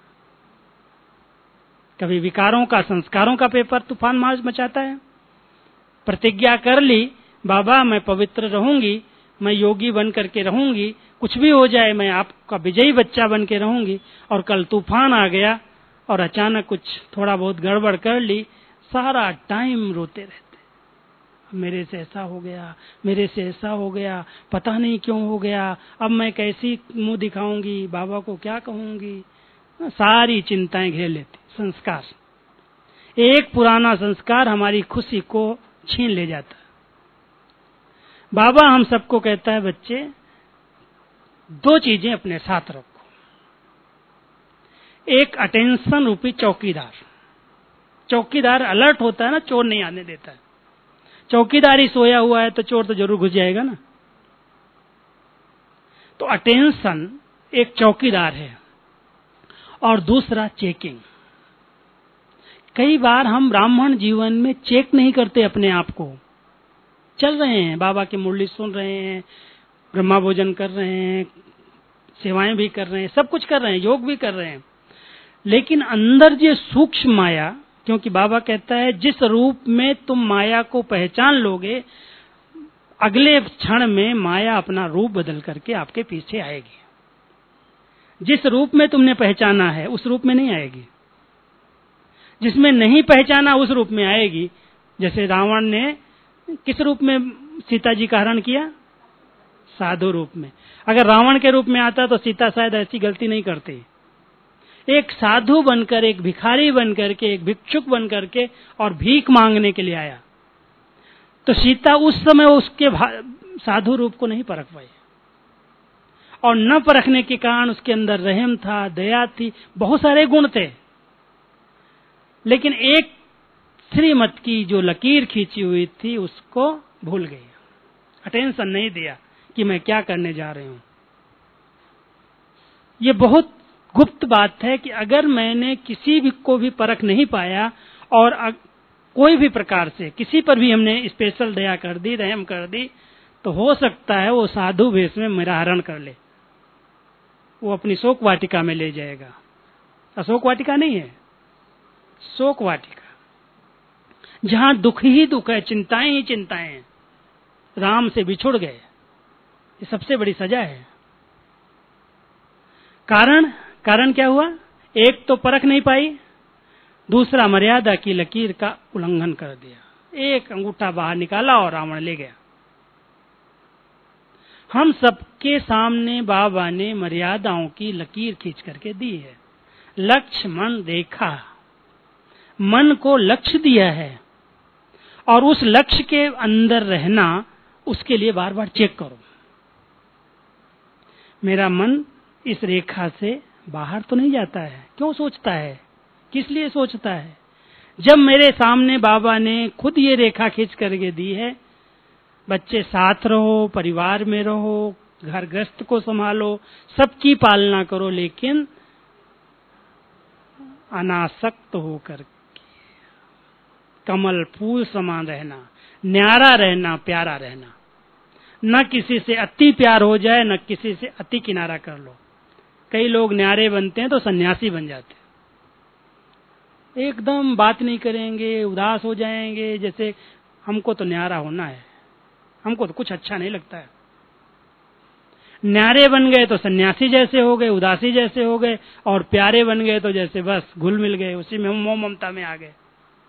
कभी विकारों का, संस्कारों का पेपर तूफान मचाता है। प्रतिज्ञा कर ली, बाबा मैं पवित्र रहूंगी, मैं योगी बन करके रहूंगी, कुछ भी हो जाए मैं आपका विजयी बच्चा बन के रहूंगी, और कल तूफान आ गया और अचानक कुछ थोड़ा बहुत गड़बड़ कर ली, सारा टाइम रोते रहते, मेरे से ऐसा हो गया, मेरे से ऐसा हो गया, पता नहीं क्यों हो गया, अब मैं कैसी मुंह दिखाऊंगी, बाबा को क्या कहूंगी, सारी चिंताएं घेर लेती। संस्कार, एक पुराना संस्कार हमारी खुशी को छीन ले जाता है। बाबा हम सबको कहता है, बच्चे दो चीजें अपने साथ रखो। एक अटेंशन रूपी चौकीदार। चौकीदार अलर्ट होता है ना, चोर नहीं आने देता है। चौकीदार ही सोया हुआ है तो चोर तो जरूर घुस जाएगा ना। तो अटेंशन एक चौकीदार है, और दूसरा चेकिंग। कई बार हम ब्राह्मण जीवन में चेक नहीं करते अपने आप को। चल रहे हैं, बाबा की मुरली सुन रहे हैं, ब्रह्मा भोजन कर रहे हैं, सेवाएं भी कर रहे हैं, सब कुछ कर रहे हैं, योग भी कर रहे हैं, लेकिन अंदर जो सूक्ष्म माया, क्योंकि बाबा कहता है जिस रूप में तुम माया को पहचान लोगे, अगले क्षण में माया अपना रूप बदल करके आपके पीछे आएगी। जिस रूप में तुमने पहचाना है उस रूप में नहीं आएगी, जिसमें नहीं पहचाना उस रूप में आएगी। जैसे रावण ने किस रूप में सीता जी का हरण किया? साधु रूप में। अगर रावण के रूप में आता तो सीता शायद ऐसी गलती नहीं करती। एक साधु बनकर, एक भिखारी बनकर के, एक भिक्षुक बनकर के, और भीख मांगने के लिए आया, तो सीता उस समय उसके साधु रूप को नहीं परख पाई, और न परखने के कारण उसके अंदर रहम था, दया थी, बहुत सारे गुण थे, लेकिन एक श्रीमत की जो लकीर खींची हुई थी उसको भूल गई, अटेंशन नहीं दिया कि मैं क्या करने जा रही हूं। ये बहुत गुप्त बात है कि अगर मैंने किसी भी को भी परख नहीं पाया, और कोई भी प्रकार से किसी पर भी हमने स्पेशल दया कर दी, रहम कर दी, तो हो सकता है वो साधु भेष में मेरा हरण कर ले, वो अपनी शोक वाटिका में ले जाएगा। अशोक वाटिका नहीं है, शोक वाटिका, जहां दुख ही दुख है, चिंताएं ही चिंताएं हैं। राम से बिछुड़ गए, ये सबसे बड़ी सजा है। कारण क्या हुआ? एक तो परख नहीं पाई, दूसरा मर्यादा की लकीर का उल्लंघन कर दिया। एक अंगूठा बाहर निकाला और रावण ले गया। हम सबके सामने बाबा ने मर्यादाओं की लकीर खींच करके दी है। लक्ष्य मन देखा, मन को लक्ष्य दिया है, और उस लक्ष्य के अंदर रहना, उसके लिए बार बार चेक करो, मेरा मन इस रेखा से बाहर तो नहीं जाता है। क्यों सोचता है, किस लिए सोचता है? जब मेरे सामने बाबा ने खुद ये रेखा खींच करके दी है, बच्चे साथ रहो, परिवार में रहो, घर गृहस्थ को संभालो, सबकी पालना करो, लेकिन अनासक्त होकर कमल फूल समान रहना, न्यारा रहना, प्यारा रहना, न किसी से अति प्यार हो जाए, न किसी से अति किनारा कर लो। कई लोग न्यारे बनते हैं तो सन्यासी बन जाते हैं, एकदम बात नहीं करेंगे, उदास हो जाएंगे, जैसे हमको तो न्यारा होना है, हमको तो कुछ अच्छा नहीं लगता है। न्यारे बन गए तो सन्यासी जैसे हो गए, उदासी जैसे हो गए, और प्यारे बन गए तो जैसे बस घुल मिल गए, उसी में मोह ममता में आ गए।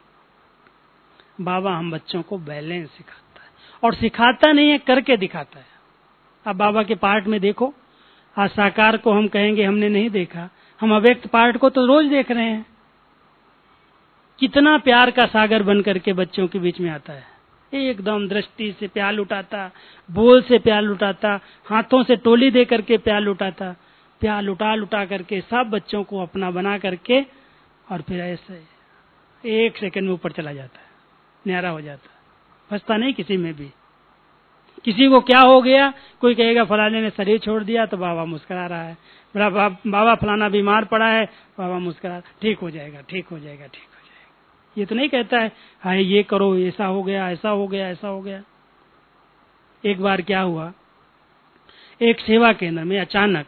बाबा हम बच्चों को बैलेंस सिखाता है, और सिखाता नहीं है, करके दिखाता है। अब बाबा के पार्ट में देखो, आज साकार को हम कहेंगे हमने नहीं देखा, हम अव्यक्त पार्ट को तो रोज देख रहे हैं। कितना प्यार का सागर बन करके बच्चों के बीच में आता है, एकदम दृष्टि से प्यार लुटाता, बोल से प्यार लुटाता, हाथों से टोली दे करके प्यार लुटाता, प्यार लुटा लुटा करके सब बच्चों को अपना बना करके, और फिर ऐसे 1 सेकंड में ऊपर चला जाता है, न्यारा हो जाता है, फंसता नहीं किसी में भी। किसी को क्या हो गया, कोई कहेगा फलाने ने शरीर छोड़ दिया तो बाबा मुस्कुरा रहा है, बाबा फलाना बीमार पड़ा है, बाबा मुस्कुरा, ठीक हो जाएगा, ठीक हो जाएगा, ठीक हो जाएगा। ये तो नहीं कहता है हाय ये करो, ऐसा हो गया, ऐसा हो गया, ऐसा हो गया। एक बार क्या हुआ, एक सेवा केंद्र में अचानक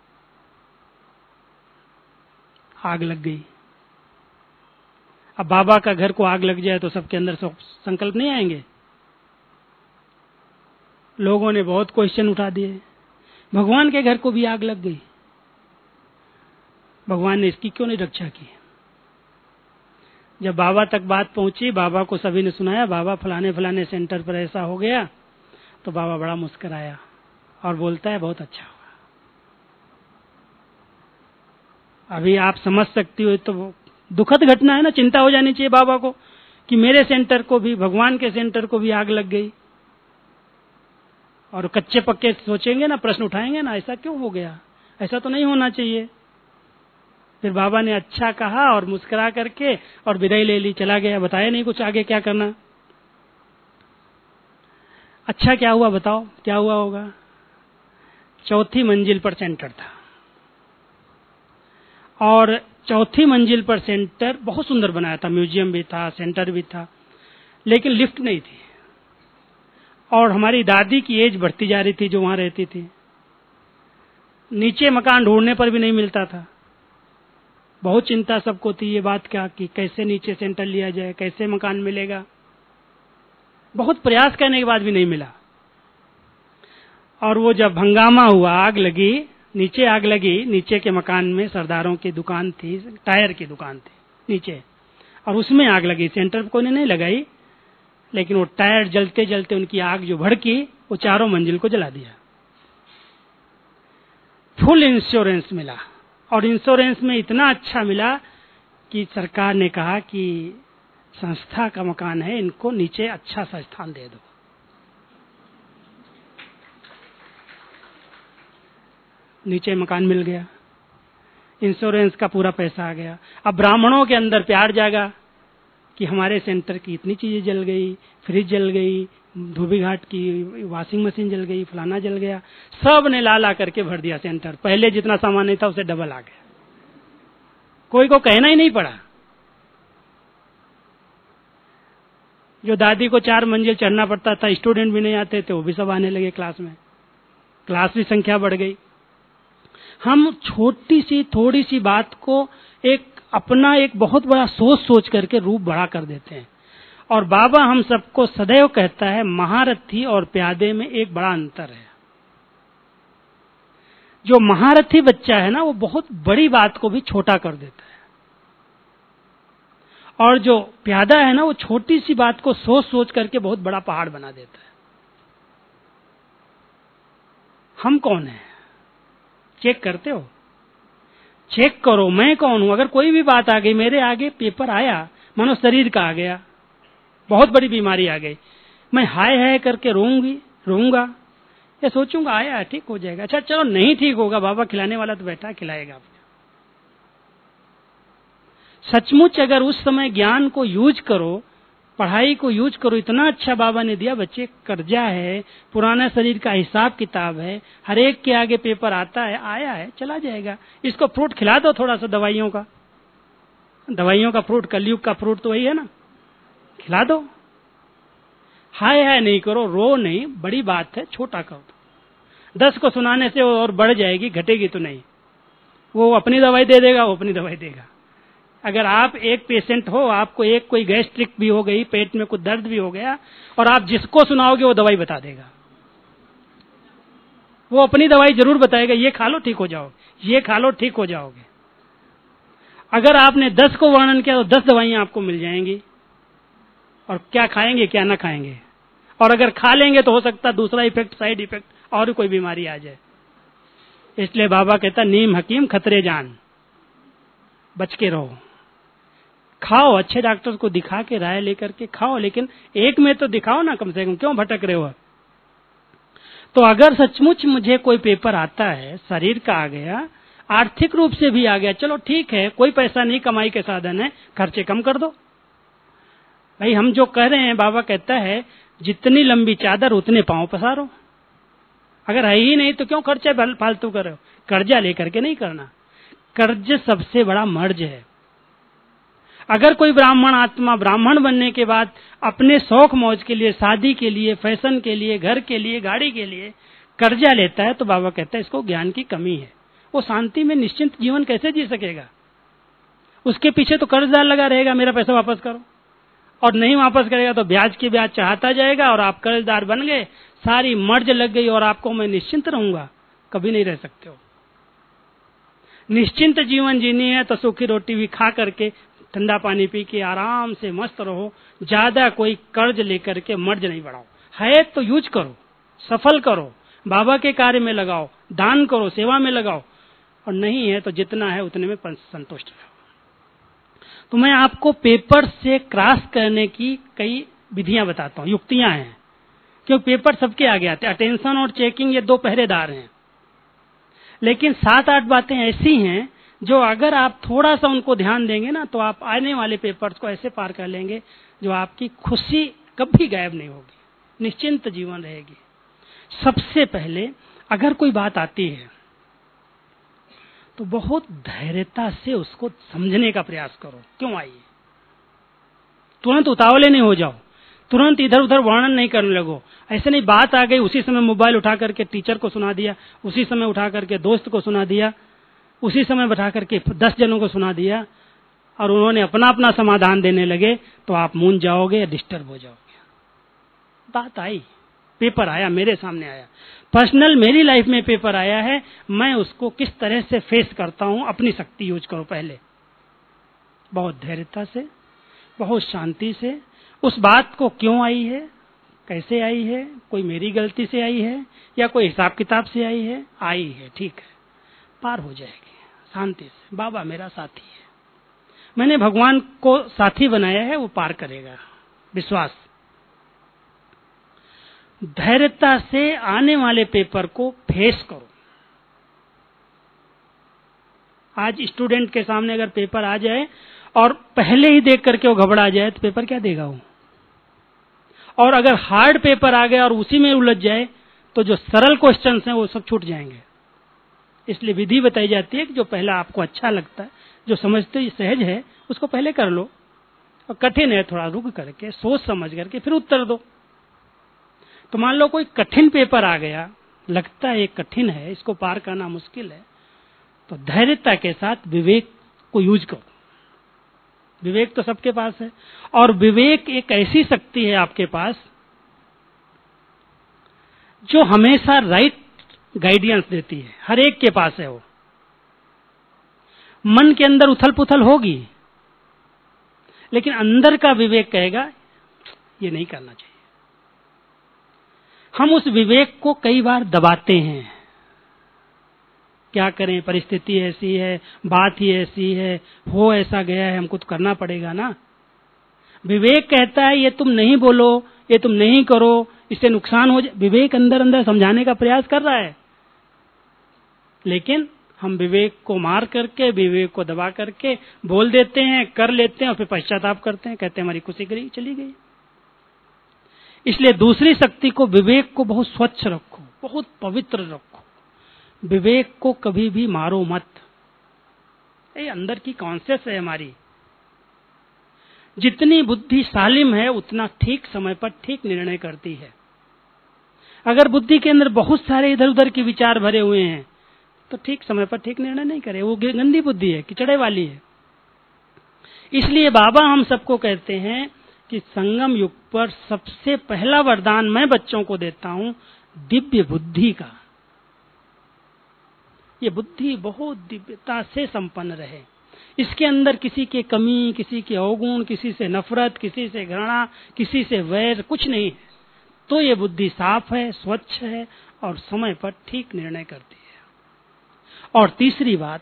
आग लग गई। अब बाबा का घर को आग लग जाए तो सबके अंदर संकल्प नहीं आएंगे। लोगों ने बहुत क्वेश्चन उठा दिए, भगवान के घर को भी आग लग गई, भगवान ने इसकी क्यों नहीं रक्षा की। जब बाबा तक बात पहुंची, बाबा को सभी ने सुनाया, बाबा फलाने फलाने सेंटर पर ऐसा हो गया, तो बाबा बड़ा मुस्कुराया और बोलता है बहुत अच्छा हुआ। अभी आप समझ सकती हो, तो दुखद घटना है ना, चिंता हो जानी चाहिए बाबा को कि मेरे सेंटर को भी, भगवान के सेंटर को भी आग लग गई। और कच्चे पक्के सोचेंगे ना, प्रश्न उठाएंगे ना, ऐसा क्यों हो गया, ऐसा तो नहीं होना चाहिए। फिर बाबा ने अच्छा कहा और मुस्कुरा करके और विदाई ले ली, चला गया, बताया नहीं कुछ आगे क्या करना। अच्छा क्या हुआ बताओ, क्या हुआ होगा। 4थी मंजिल पर सेंटर था, और 4थी मंजिल पर सेंटर बहुत सुंदर बनाया था, म्यूजियम भी था, सेंटर भी था, लेकिन लिफ्ट नहीं थी। और हमारी दादी की एज बढ़ती जा रही थी जो वहां रहती थी, नीचे मकान ढूंढने पर भी नहीं मिलता था। बहुत चिंता सबको थी ये बात क्या कि कैसे नीचे सेंटर लिया जाए, कैसे मकान मिलेगा। बहुत प्रयास करने के बाद भी नहीं मिला। और वो जब हंगामा हुआ, आग लगी, नीचे आग लगी, नीचे के मकान में सरदारों की दुकान थी, टायर की दुकान थी नीचे, और उसमें आग लगी। सेंटर को नहीं लगाई, लेकिन वो टायर जलते जलते उनकी आग जो भड़की, वो 4 मंजिल को जला दिया। फुल इंश्योरेंस मिला, और इंश्योरेंस में इतना अच्छा मिला कि सरकार ने कहा कि संस्था का मकान है, इनको नीचे अच्छा सा स्थान दे दो। नीचे मकान मिल गया, इंश्योरेंस का पूरा पैसा आ गया। अब ब्राह्मणों के अंदर प्यार जागा कि हमारे सेंटर की इतनी चीजें जल गई, फ्रिज जल गई, धोबी घाट की वॉशिंग मशीन जल गई, फलाना जल गया। सब ने ला करके भर दिया सेंटर, पहले जितना सामान नहीं था उसे डबल आ गया, कोई को कहना ही नहीं पड़ा। जो दादी को 4 मंजिल चढ़ना पड़ता था, स्टूडेंट भी नहीं आते थे, वो भी सब आने लगे क्लास में, क्लास की संख्या बढ़ गई। हम छोटी सी थोड़ी सी बात को अपना एक बहुत बड़ा सोच करके रूप बड़ा कर देते हैं। और बाबा हम सबको सदैव कहता है, महारथी और प्यादे में एक बड़ा अंतर है। जो महारथी बच्चा है ना, वो बहुत बड़ी बात को भी छोटा कर देता है, और जो प्यादा है ना, वो छोटी सी बात को सोच करके बहुत बड़ा पहाड़ बना देता है। हम कौन है, चेक करते हो? चेक करो मैं कौन हूं। अगर कोई भी बात आ गई, मेरे आगे पेपर आया, मानो शरीर का आ गया, बहुत बड़ी बीमारी आ गई, मैं हाय हाय करके रोऊंगा या सोचूंगा आया ठीक हो जाएगा, अच्छा चलो नहीं ठीक होगा, बाबा खिलाने वाला तो बैठा खिलाएगा आपको। सचमुच अगर उस समय ज्ञान को यूज करो, पढ़ाई को यूज करो, इतना अच्छा बाबा ने दिया, बच्चे कर्जा है, पुराना शरीर का हिसाब किताब है, हर एक के आगे पेपर आता है, आया है चला जाएगा। इसको फ्रूट खिला दो थोड़ा सा, दवाइयों का फ्रूट, कलयुग का फ्रूट तो वही है ना, खिला दो। हाय हाय नहीं करो, रो नहीं, बड़ी बात है, छोटा करो। 10 को सुनाने से और बढ़ जाएगी, घटेगी तो नहीं। वो अपनी दवाई दे देगा, वो अपनी दवाई देगा। अगर आप एक पेशेंट हो, आपको एक कोई गैस्ट्रिक भी हो गई, पेट में कुछ दर्द भी हो गया, और आप जिसको सुनाओगे वो दवाई बता देगा। वो अपनी दवाई जरूर बताएगा, ये खा लो ठीक हो जाओगे, ये खा लो ठीक हो जाओगे। अगर आपने 10 को वर्णन किया तो 10 दवाइयां आपको मिल जाएंगी, और क्या खाएंगे क्या ना खाएंगे। और अगर खा लेंगे तो हो सकता है दूसरा इफेक्ट, साइड इफेक्ट, और कोई बीमारी आ जाए। इसलिए बाबा कहता नीम हकीम खतरे जान, बच के रहो। खाओ, अच्छे डॉक्टर को दिखा के राय लेकर के खाओ, लेकिन एक में तो दिखाओ ना कम से कम, क्यों भटक रहे हो। तो अगर सचमुच मुझे कोई पेपर आता है, शरीर का आ गया, आर्थिक रूप से भी आ गया, चलो ठीक है, कोई पैसा नहीं, कमाई के साधन है, खर्चे कम कर दो। भाई हम जो कह रहे हैं, बाबा कहता है जितनी लंबी चादर उतने पांव पसारो। अगर है ही नहीं तो क्यों खर्चे फालतू कर रहे हो। कर्जा लेकर के नहीं करना, कर्ज सबसे बड़ा मर्ज है। अगर कोई ब्राह्मण आत्मा ब्राह्मण बनने के बाद अपने शौक मौज के लिए, शादी के लिए, फैशन के लिए, घर के लिए, गाड़ी के लिए कर्जा लेता है, तो बाबा कहता है इसको ज्ञान की कमी है। वो शांति में निश्चिंत जीवन कैसे जी सकेगा। उसके पीछे तो कर्जदार लगा रहेगा, मेरा पैसा वापस करो, और नहीं वापस करेगा तो ब्याज के ब्याज चाहता जाएगा, और आप कर्जदार बन गए, सारी मर्ज लग गई, और आपको मैं निश्चिंत रहूंगा, कभी नहीं रह सकते हो। निश्चिंत जीवन जीनी है तो सूखी रोटी भी खा करके, ठंडा पानी पी के आराम से मस्त रहो। ज्यादा कोई कर्ज लेकर के मर्ज नहीं बढ़ाओ। है तो यूज करो, सफल करो, बाबा के कार्य में लगाओ, दान करो, सेवा में लगाओ, और नहीं है तो जितना है उतने में संतुष्ट रहो। तो मैं आपको पेपर से क्रॉस करने की कई विधियां बताता हूं, युक्तियां हैं, क्योंकि पेपर सबके आगे आते हैं। अटेंशन और चेकिंग ये 2 पहरेदार हैं, लेकिन 7-8 बातें ऐसी हैं जो अगर आप थोड़ा सा उनको ध्यान देंगे ना, तो आप आने वाले पेपर्स को ऐसे पार कर लेंगे जो आपकी खुशी कभी गायब नहीं होगी, निश्चिंत जीवन रहेगी। सबसे पहले अगर कोई बात आती है तो बहुत धैर्यता से उसको समझने का प्रयास करो, क्यों आई है। तुरंत उतावले नहीं हो जाओ, तुरंत इधर उधर वर्णन नहीं करने लगो। ऐसे नहीं, बात आ गई उसी समय मोबाइल उठा करके टीचर को सुना दिया, उसी समय उठा करके दोस्त को सुना दिया, उसी समय बैठा करके 10 जनों को सुना दिया, और उन्होंने अपना अपना समाधान देने लगे, तो आप मूंझ जाओगे या डिस्टर्ब हो जाओगे। बात आई, पेपर आया, मेरे सामने आया, पर्सनल मेरी लाइफ में पेपर आया है, मैं उसको किस तरह से फेस करता हूं, अपनी शक्ति यूज करो। पहले बहुत धैर्यता से, बहुत शांति से उस बात को, क्यों आई है, कैसे आई है, कोई मेरी गलती से आई है या कोई हिसाब किताब से आई है, ठीक है, पार हो जाएगी शांति से। बाबा मेरा साथी है, मैंने भगवान को साथी बनाया है, वो पार करेगा, विश्वास। धैर्यता से आने वाले पेपर को फेस करो। आज स्टूडेंट के सामने अगर पेपर आ जाए और पहले ही देख करके वो घबरा जाए, तो पेपर क्या देगा वो। और अगर हार्ड पेपर आ गया और उसी में उलझ जाए, तो जो सरल क्वेश्चंस हैं वो सब छूट जाएंगे। इसलिए विधि बताई जाती है कि जो पहला आपको अच्छा लगता है, जो समझते ही सहज है, उसको पहले कर लो, और कठिन है थोड़ा रुक करके सोच समझ करके फिर उत्तर दो। तो मान लो कोई कठिन पेपर आ गया, लगता है ये कठिन है, इसको पार करना मुश्किल है, तो धैर्यता के साथ विवेक को यूज करो। विवेक तो सबके पास है, और विवेक एक ऐसी शक्ति है आपके पास जो हमेशा राइट गाइडेंस देती है, हर एक के पास है वो। मन के अंदर उथल पुथल होगी, लेकिन अंदर का विवेक कहेगा ये नहीं करना चाहिए। हम उस विवेक को कई बार दबाते हैं, क्या करें, परिस्थिति ऐसी है, बात ही ऐसी है, हो ऐसा गया है, हमको तो करना पड़ेगा ना। विवेक कहता है ये तुम नहीं बोलो, ये तुम नहीं करो, इससे नुकसान हो जाए। विवेक अंदर अंदर समझाने का प्रयास कर रहा है, लेकिन हम विवेक को मार करके, विवेक को दबा करके बोल देते हैं, कर लेते हैं, और फिर पश्चाताप करते हैं, कहते हैं हमारी खुशी गई, चली गई। इसलिए दूसरी शक्ति को, विवेक को बहुत स्वच्छ रखो, बहुत पवित्र रखो। विवेक को कभी भी मारो मत। ये अंदर की कॉन्शियस है हमारी। जितनी बुद्धि सालिम है उतना ठीक समय पर ठीक निर्णय करती है। अगर बुद्धि के अंदर बहुत सारे इधर उधर के विचार भरे हुए हैं तो ठीक समय पर ठीक निर्णय नहीं करे, वो गंदी बुद्धि है, किचड़े वाली है। इसलिए बाबा हम सबको कहते हैं कि संगम युग पर सबसे पहला वरदान मैं बच्चों को देता हूं दिव्य बुद्धि का। ये बुद्धि बहुत दिव्यता से संपन्न रहे, इसके अंदर किसी के कमी, किसी के अवगुण, किसी से नफरत, किसी से घृणा, किसी से वैर कुछ नहीं है। तो ये बुद्धि साफ है, स्वच्छ है और समय पर ठीक निर्णय करती है। और तीसरी बात,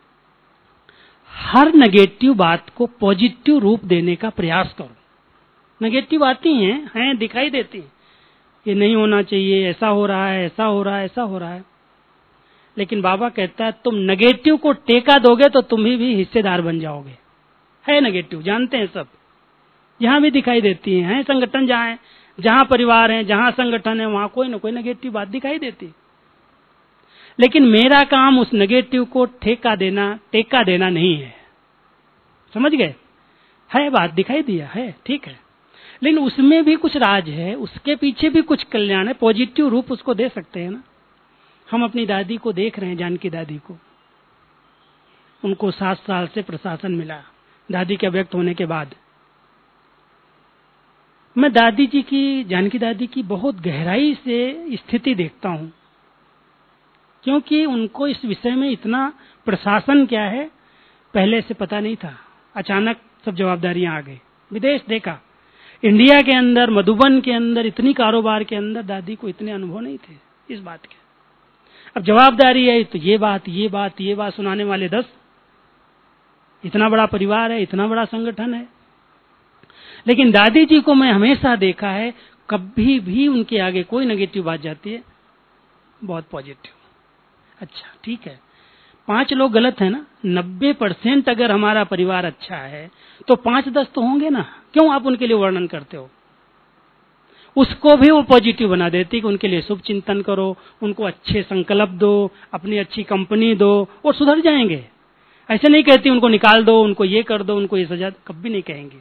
हर नेगेटिव बात को पॉजिटिव रूप देने का प्रयास करो। नेगेटिव आती हैं, दिखाई देती हैं, ये नहीं होना चाहिए, ऐसा हो रहा है, ऐसा हो रहा है, ऐसा हो रहा है। लेकिन बाबा कहता है तुम नेगेटिव को टेका दोगे तो तुम भी हिस्सेदार बन जाओगे। है नेगेटिव, जानते हैं सब, यहां भी दिखाई देती हैं। संगठन जहां परिवार है, जहां संगठन है, वहां कोई ना कोई नेगेटिव बात दिखाई देती। लेकिन मेरा काम उस नेगेटिव को टेका देना नहीं है। समझ गए? है बात दिखाई दिया है, ठीक है, लेकिन उसमें भी कुछ राज है, उसके पीछे भी कुछ कल्याण है, पॉजिटिव रूप उसको दे सकते हैं ना। हम अपनी दादी को देख रहे हैं, जानकी दादी को, उनको 7 साल से प्रशासन मिला दादी के व्यक्त होने के बाद। मैं दादी जी की, जानकी दादी की बहुत गहराई से स्थिति देखता हूं, क्योंकि उनको इस विषय में इतना प्रशासन क्या है पहले से पता नहीं था। अचानक सब जवाबदारियां आ गई। विदेश देखा, इंडिया के अंदर, मधुबन के अंदर, इतनी कारोबार के अंदर दादी को इतने अनुभव नहीं थे इस बात के। अब जवाबदारी है तो ये बात सुनाने वाले 10, इतना बड़ा परिवार है, इतना बड़ा संगठन है। लेकिन दादी जी को मैं हमेशा देखा है, कभी भी उनके आगे कोई नेगेटिव बात जाती है बहुत पॉजिटिव। अच्छा ठीक है, 5 लोग गलत है ना, 90% अगर हमारा परिवार अच्छा है तो 5-10 तो होंगे ना। क्यों आप उनके लिए वर्णन करते हो? उसको भी वो पॉजिटिव बना देती कि उनके लिए शुभ चिंतन करो, उनको अच्छे संकल्प दो, अपनी अच्छी कंपनी दो, वो सुधर जाएंगे। ऐसे नहीं कहती उनको निकाल दो, उनको ये कर दो, उनको ये सजा, कभी नहीं कहेंगे।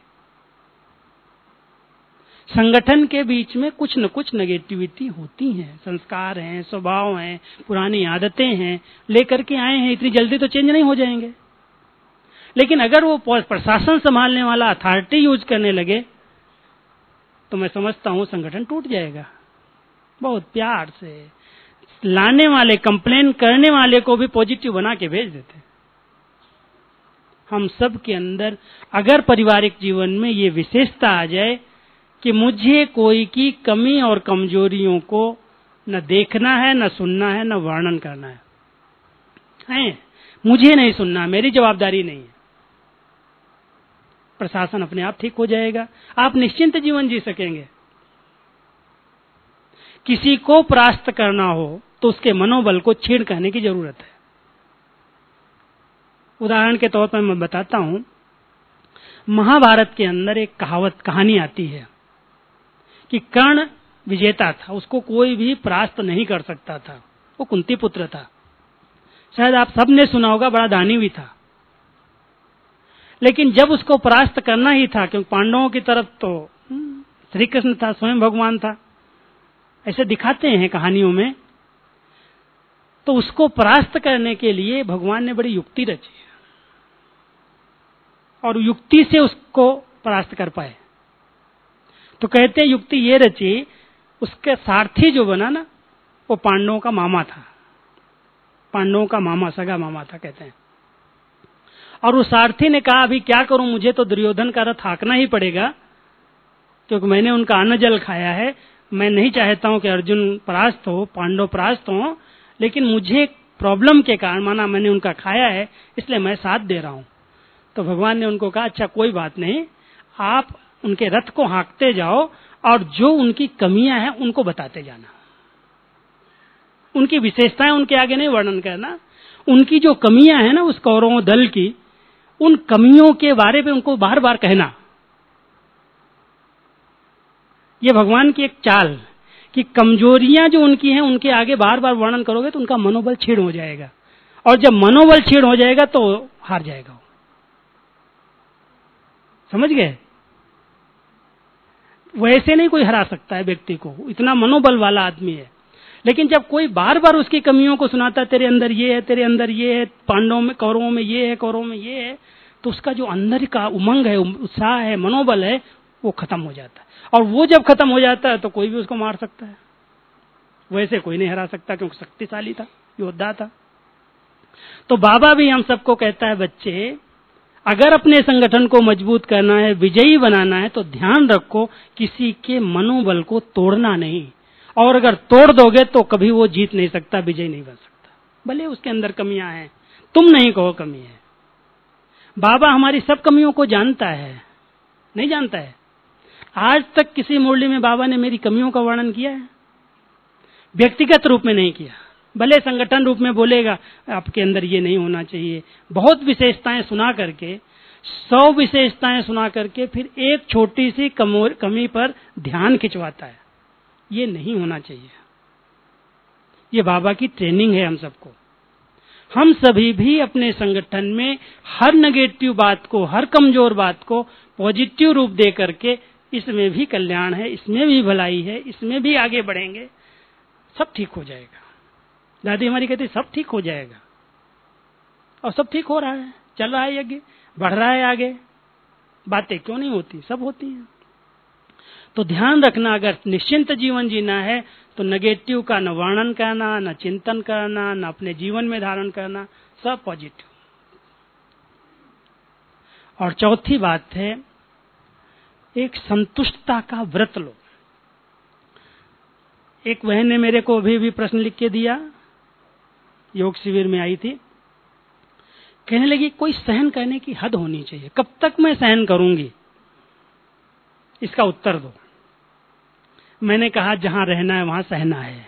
संगठन के बीच में कुछ न कुछ नेगेटिविटी होती है, संस्कार हैं, स्वभाव हैं, पुरानी आदतें हैं, लेकर के आए हैं, इतनी जल्दी तो चेंज नहीं हो जाएंगे। लेकिन अगर वो प्रशासन संभालने वाला अथॉरिटी यूज करने लगे तो मैं समझता हूं संगठन टूट जाएगा। बहुत प्यार से लाने वाले, कंप्लेन करने वाले को भी पॉजिटिव बना के भेज देते। हम सब के अंदर अगर पारिवारिक जीवन में ये विशेषता आ जाए कि मुझे कोई की कमी और कमजोरियों को न देखना है, न सुनना है, न वर्णन करना है, मुझे नहीं सुनना, मेरी जवाबदारी नहीं है, प्रशासन अपने आप ठीक हो जाएगा। आप निश्चिंत जीवन जी सकेंगे। किसी को परास्त करना हो तो उसके मनोबल को छीड़ कहने की जरूरत है। उदाहरण के तौर पर मैं बताता हूं, महाभारत के अंदर एक कहानी आती है कि कर्ण विजेता था, उसको कोई भी परास्त नहीं कर सकता था, वो कुंती पुत्र था। शायद आप सबने सुना होगा, बड़ा दानी भी था। लेकिन जब उसको परास्त करना ही था, क्योंकि पांडवों की तरफ तो श्री कृष्ण था, स्वयं भगवान था, ऐसे दिखाते हैं कहानियों में, तो उसको परास्त करने के लिए भगवान ने बड़ी युक्ति रची और युक्ति से उसको परास्त कर पाए। तो कहते हैं युक्ति ये रची, उसके सारथी जो बना ना, वो पांडवों का मामा था, पांडवों का मामा, सगा मामा था कहते हैं। और उस सारथी ने कहा अभी क्या करूं, मुझे तो दुर्योधन का रथ हाँकना ही पड़ेगा, क्योंकि मैंने उनका अन्न जल खाया है। मैं नहीं चाहता हूं कि अर्जुन परास्त हो, पांडव परास्त हो, लेकिन मुझे प्रॉब्लम के कारण, माना मैंने उनका खाया है, इसलिए मैं साथ दे रहा हूं। तो भगवान ने उनको कहा अच्छा कोई बात नहीं, आप उनके रथ को हाँकते जाओ और जो उनकी कमियां हैं उनको बताते जाना, उनकी विशेषताएं उनके आगे नहीं वर्णन करना, उनकी जो कमियां हैं ना उस कौरवों दल की, उन कमियों के बारे में उनको बार बार कहना। ये भगवान की एक चाल कि कमजोरियां जो उनकी हैं उनके आगे बार बार वर्णन करोगे तो उनका मनोबल छीड़ हो जाएगा, और जब मनोबल छीड़ हो जाएगा तो हार जाएगा। समझ गए? वैसे नहीं कोई हरा सकता है व्यक्ति को, इतना मनोबल वाला आदमी है। लेकिन जब कोई बार बार उसकी कमियों को सुनाता, तेरे अंदर ये है, तेरे अंदर ये है, पांडवों में कौरवों में ये है, कौरवों में ये है, तो उसका जो अंदर का उमंग है, उत्साह है, मनोबल है, वो खत्म हो जाता है। और वो जब खत्म हो जाता है तो कोई भी उसको मार सकता है, वैसे कोई नहीं हरा सकता, क्योंकि शक्तिशाली था, योद्धा था। तो बाबा भी हम सबको कहता है, बच्चे अगर अपने संगठन को मजबूत करना है, विजयी बनाना है, तो ध्यान रखो किसी के मनोबल को तोड़ना नहीं, और अगर तोड़ दोगे तो कभी वो जीत नहीं सकता, विजय नहीं बन सकता, भले उसके अंदर कमियां हैं, तुम नहीं कहो कमी है। बाबा हमारी सब कमियों को जानता है, नहीं जानता है? आज तक किसी मुरली में बाबा ने मेरी कमियों का वर्णन किया है? व्यक्तिगत रूप में नहीं किया, भले संगठन रूप में बोलेगा आपके अंदर ये नहीं होना चाहिए, बहुत विशेषताएं सुना करके, 100 विशेषताएं सुना करके फिर एक छोटी सी कमी पर ध्यान खिंचवाता है, ये नहीं होना चाहिए। ये बाबा की ट्रेनिंग है हम सबको। हम सभी भी अपने संगठन में हर नेगेटिव बात को, हर कमजोर बात को पॉजिटिव रूप दे करके, इसमें भी कल्याण है, इसमें भी भलाई है, इसमें भी आगे बढ़ेंगे, सब ठीक हो जाएगा। दादी हमारी कहती सब ठीक हो जाएगा, और सब ठीक हो रहा है, चल रहा है यज्ञ, बढ़ रहा है आगे, बातें क्यों नहीं होती, सब होती हैं। तो ध्यान रखना, अगर निश्चिंत जीवन जीना है तो नेगेटिव का न वर्णन करना, न चिंतन करना, न अपने जीवन में धारण करना, सब पॉजिटिव। और चौथी बात है, एक संतुष्टता का व्रत लो। एक बहन ने मेरे को अभी भी प्रश्न लिख के दिया, योग शिविर में आई थी, कहने लगी कोई सहन करने की हद होनी चाहिए, कब तक मैं सहन करूंगी, इसका उत्तर दो। मैंने कहा जहां रहना है वहां सहना है,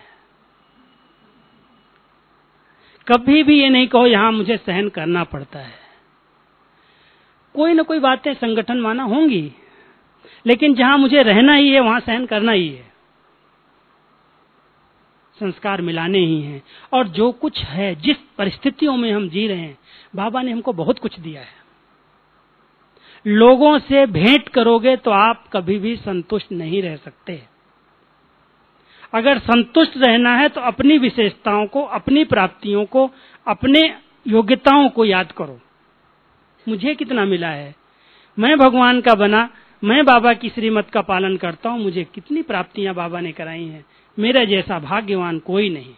कभी भी ये नहीं कहो यहां मुझे सहन करना पड़ता है। कोई ना कोई बातें संगठन माना होंगी, लेकिन जहां मुझे रहना ही है वहां सहन करना ही है, संस्कार मिलाने ही हैं। और जो कुछ है, जिस परिस्थितियों में हम जी रहे हैं, बाबा ने हमको बहुत कुछ दिया है। लोगों से भेंट करोगे तो आप कभी भी संतुष्ट नहीं रह सकते। अगर संतुष्ट रहना है तो अपनी विशेषताओं को, अपनी प्राप्तियों को, अपने योग्यताओं को याद करो। मुझे कितना मिला है, मैं भगवान का बना, मैं बाबा की श्रीमत का पालन करता हूं, मुझे कितनी प्राप्तियां बाबा ने कराई हैं, मेरा जैसा भाग्यवान कोई नहीं।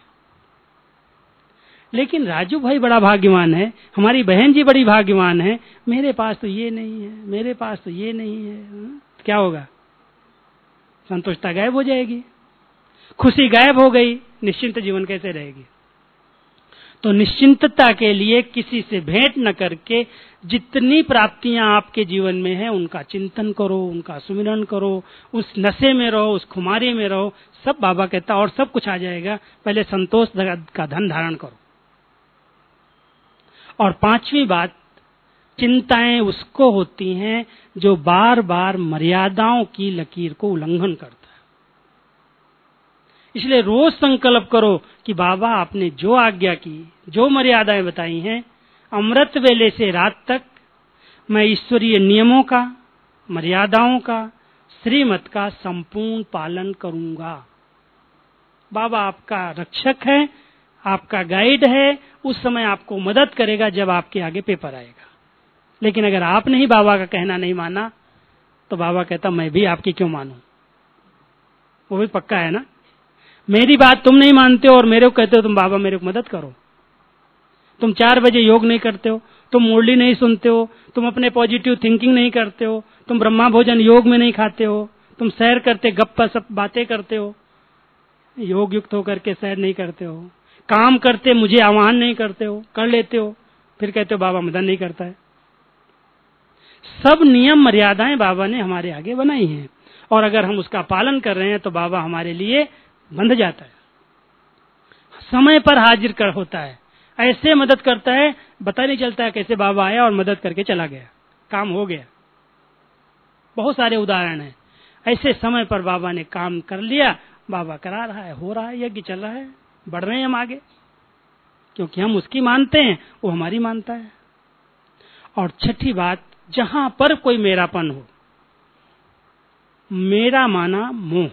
लेकिन राजू भाई बड़ा भाग्यवान है, हमारी बहन जी बड़ी भाग्यवान है, मेरे पास तो ये नहीं है, मेरे पास तो ये नहीं है। क्या होगा? संतुष्टता गायब हो जाएगी, खुशी गायब हो गई, निश्चिंत जीवन कैसे रहेगी? तो निश्चिंतता के लिए किसी से भेंट न करके जितनी प्राप्तियां आपके जीवन में हैं उनका चिंतन करो, उनका सुमिरन करो, उस नशे में रहो, उस खुमारी में रहो, सब बाबा कहता और सब कुछ आ जाएगा। पहले संतोष का धन धारण करो। और पांचवी बात, चिंताएं उसको होती हैं जो बार बार मर्यादाओं की लकीर को उल्लंघन करता है। इसलिए रोज संकल्प करो कि बाबा आपने जो आज्ञा की, जो मर्यादाएं बताई हैं, अमृत वेले से रात तक मैं ईश्वरीय नियमों का, मर्यादाओं का, श्रीमत का संपूर्ण पालन करूंगा। बाबा आपका रक्षक है, आपका गाइड है, उस समय आपको मदद करेगा जब आपके आगे पेपर आएगा। लेकिन अगर आपने ही बाबा का कहना नहीं माना तो बाबा कहता मैं भी आपकी क्यों मानूं? वो भी पक्का है ना, मेरी बात तुम नहीं मानते हो और मेरे को कहते हो तुम बाबा मेरे को मदद करो। तुम 4 बजे योग नहीं करते हो, तुम मुरली नहीं सुनते हो, तुम अपने पॉजिटिव थिंकिंग नहीं करते हो, तुम ब्रह्मा भोजन योग में नहीं खाते हो, तुम सैर करते गप्पा सब बातें करते हो, योग युक्त होकर के सैर नहीं करते हो, काम करते मुझे आह्वान नहीं करते हो, कर लेते हो, फिर कहते हो बाबा मदद नहीं करता है। सब नियम मर्यादाएं बाबा ने हमारे आगे बनाई हैं और अगर हम उसका पालन कर रहे हैं तो बाबा हमारे लिए बंध जाता है, समय पर हाजिर कर होता है, ऐसे मदद करता है, पता नहीं चलता है कैसे बाबा आया और मदद करके चला गया, काम हो गया। बहुत सारे उदाहरण हैं, ऐसे समय पर बाबा ने काम कर लिया, बाबा करा रहा है, हो रहा है, यज्ञ चल रहा है, बढ़ रहे हैं हम आगे, क्योंकि हम उसकी मानते हैं, वो हमारी मानता है। और छठी बात, जहां पर कोई मेरापन हो, मेरा माना मोह,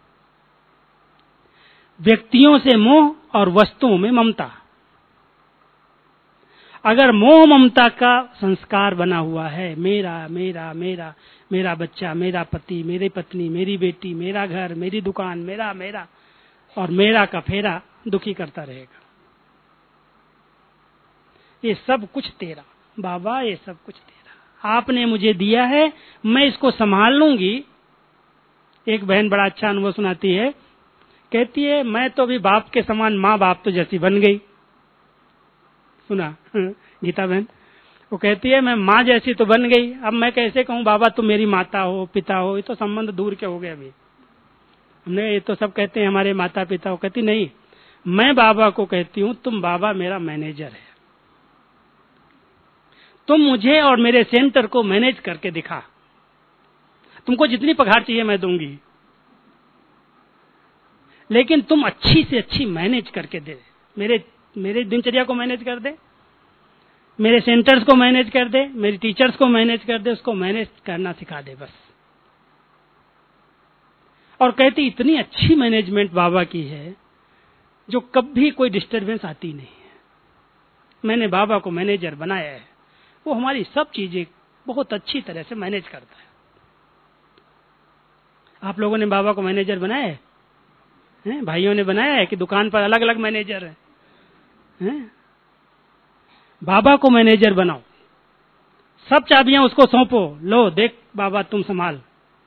व्यक्तियों से मोह और वस्तुओं में ममता। अगर मोह ममता का संस्कार बना हुआ है, मेरा मेरा मेरा, मेरा बच्चा, मेरा पति, मेरी पत्नी, मेरी बेटी, मेरा घर, मेरी दुकान, मेरा मेरा, और मेरा का फेरा दुखी करता रहेगा। ये सब कुछ तेरा बाबा, ये सब कुछ तेरा, आपने मुझे दिया है, मैं इसको संभाल लूंगी। एक बहन बड़ा अच्छा अनुभव सुनाती है, कहती है मैं तो अभी बाप के समान माँ बाप तो जैसी बन गई। सुना गीता बहन, वो कहती है मैं माँ जैसी तो बन गई, अब मैं कैसे कहूँ बाबा तुम मेरी माता हो पिता हो, ये तो संबंध दूर के हो गए। अभी हमने ये तो सब कहते हैं हमारे माता पिता हो, कहती नहीं, मैं बाबा को कहती हूँ तुम बाबा मेरा मैनेजर है, तुम मुझे और मेरे सेंटर को मैनेज करके दिखा, तुमको जितनी पगार चाहिए मैं दूंगी, लेकिन तुम अच्छी से अच्छी मैनेज करके दे, मेरे दिनचर्या को मैनेज कर दे, मेरे सेंटर्स को मैनेज कर दे, मेरी टीचर्स को मैनेज कर दे, उसको मैनेज करना सिखा दे बस। और कहती इतनी अच्छी मैनेजमेंट बाबा की है जो कभी कोई डिस्टरबेंस आती नहीं है। मैंने बाबा को मैनेजर बनाया है, वो हमारी सब चीजें बहुत अच्छी तरह से मैनेज करता है। आप लोगों ने बाबा को मैनेजर बनाया है? भाइयों ने बनाया है कि दुकान पर अलग अलग मैनेजर हैं? बाबा को मैनेजर बनाओ, सब चाबियां उसको सौंपो, लो देख बाबा तुम संभाल।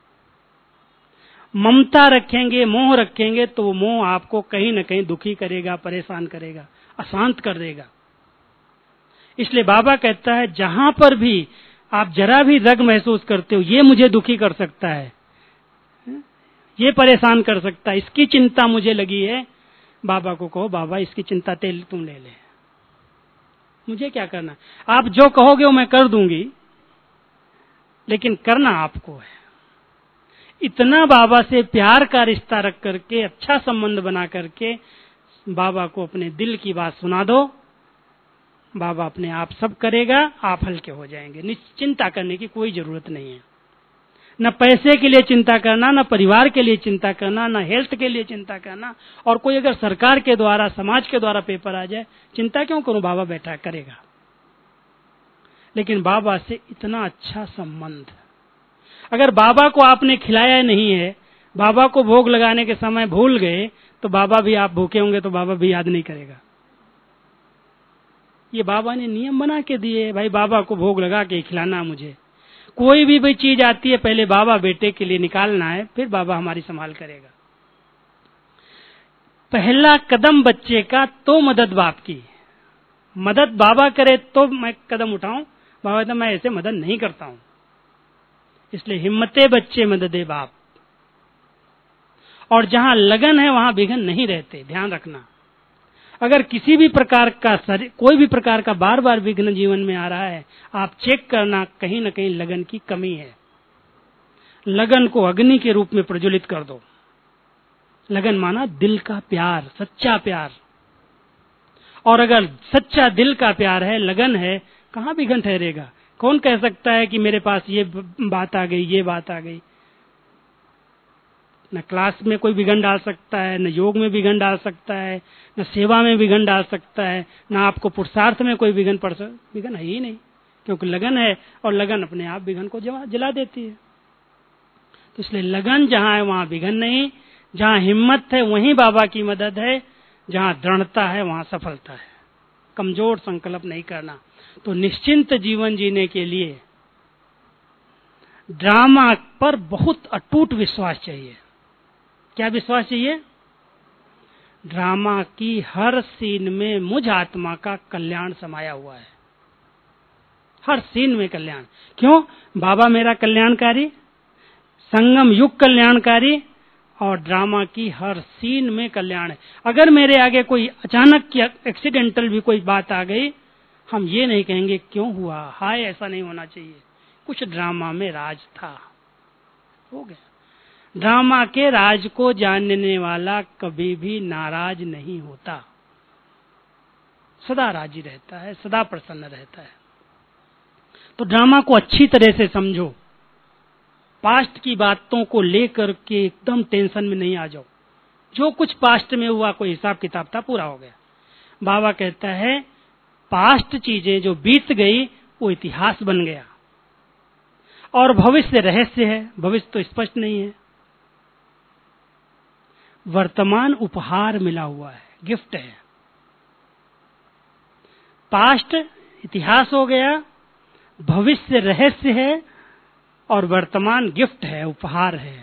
ममता रखेंगे, मोह रखेंगे तो वो मोह आपको कहीं न कहीं दुखी करेगा, परेशान करेगा, अशांत कर देगा। इसलिए बाबा कहता है जहां पर भी आप जरा भी रग महसूस करते हो, ये मुझे दुखी कर सकता है, ये परेशान कर सकता है, इसकी चिंता मुझे लगी है, बाबा को कहो बाबा इसकी चिंता तुम ले ले, मुझे क्या करना, आप जो कहोगे वो मैं कर दूंगी, लेकिन करना आपको है। इतना बाबा से प्यार का रिश्ता रख करके, अच्छा संबंध बना करके बाबा को अपने दिल की बात सुना दो, बाबा अपने आप सब करेगा, आप हल्के हो जाएंगे। चिंता करने की कोई जरूरत नहीं है, न पैसे के लिए चिंता करना, न परिवार के लिए चिंता करना, न हेल्थ के लिए चिंता करना। और कोई अगर सरकार के द्वारा, समाज के द्वारा पेपर आ जाए, चिंता क्यों करूं, बाबा बैठा करेगा। लेकिन बाबा से इतना अच्छा संबंध, अगर बाबा को आपने खिलाया नहीं है, बाबा को भोग लगाने के समय भूल गए, तो बाबा भी, आप भूखे होंगे तो बाबा भी याद नहीं करेगा। ये बाबा ने नियम बना के दिए, भाई बाबा को भोग लगा के खिलाना मुझे। कोई भी चीज आती है पहले बाबा बेटे के लिए निकालना है, फिर बाबा हमारी संभाल करेगा। पहला कदम बच्चे का तो मदद बाप की, मदद बाबा करे तो मैं कदम उठाऊं, बाबा तो मैं ऐसे मदद नहीं करता हूं। इसलिए हिम्मते बच्चे मददे बाप। और जहां लगन है वहां विघ्न नहीं रहते, ध्यान रखना। अगर किसी भी प्रकार का कोई भी प्रकार का बार बार विघ्न जीवन में आ रहा है, आप चेक करना कहीं न कहीं लगन की कमी है। लगन को अग्नि के रूप में प्रज्वलित कर दो। लगन माना दिल का प्यार, सच्चा प्यार। और अगर सच्चा दिल का प्यार है, लगन है, कहां विघ्न ठहरेगा। कौन कह सकता है कि मेरे पास ये बात आ गई, ये बात आ गई। न क्लास में कोई विघ्न डाल सकता है, न योग में विघ्न डाल सकता है, न सेवा में विघ्न डाल सकता है, न आपको पुरुषार्थ में कोई विघ्न पड़ सकता, विघ्न है ही नहीं, क्योंकि लगन है, और लगन अपने आप विघ्न को जला देती है। तो इसलिए लगन जहां है वहां विघ्न नहीं, जहां हिम्मत है वहीं बाबा की मदद है, जहां दृढ़ता है वहां सफलता है। कमजोर संकल्प नहीं करना। तो निश्चिंत जीवन जीने के लिए ड्रामा पर बहुत अटूट विश्वास चाहिए। क्या विश्वास चाहिए? ड्रामा की हर सीन में मुझ आत्मा का कल्याण समाया हुआ है, हर सीन में कल्याण। क्यों? बाबा मेरा कल्याणकारी, संगम युग कल्याणकारी, और ड्रामा की हर सीन में कल्याण है। अगर मेरे आगे कोई अचानक या एक्सीडेंटल भी कोई बात आ गई, हम ये नहीं कहेंगे क्यों हुआ, हाय ऐसा नहीं होना चाहिए, कुछ ड्रामा में राज था, हो गया। ड्रामा के राज को जानने वाला कभी भी नाराज नहीं होता, सदा राजी रहता है, सदा प्रसन्न रहता है। तो ड्रामा को अच्छी तरह से समझो। पास्ट की बातों को लेकर के एकदम टेंशन में नहीं आ जाओ। जो कुछ पास्ट में हुआ कोई हिसाब किताब था, पूरा हो गया। बाबा कहता है पास्ट चीजें जो बीत गई वो इतिहास बन गया, और भविष्य रहस्य है, भविष्य तो स्पष्ट नहीं है। वर्तमान उपहार मिला हुआ है, गिफ्ट है। पास्ट इतिहास हो गया, भविष्य रहस्य है, और वर्तमान गिफ्ट है, उपहार है।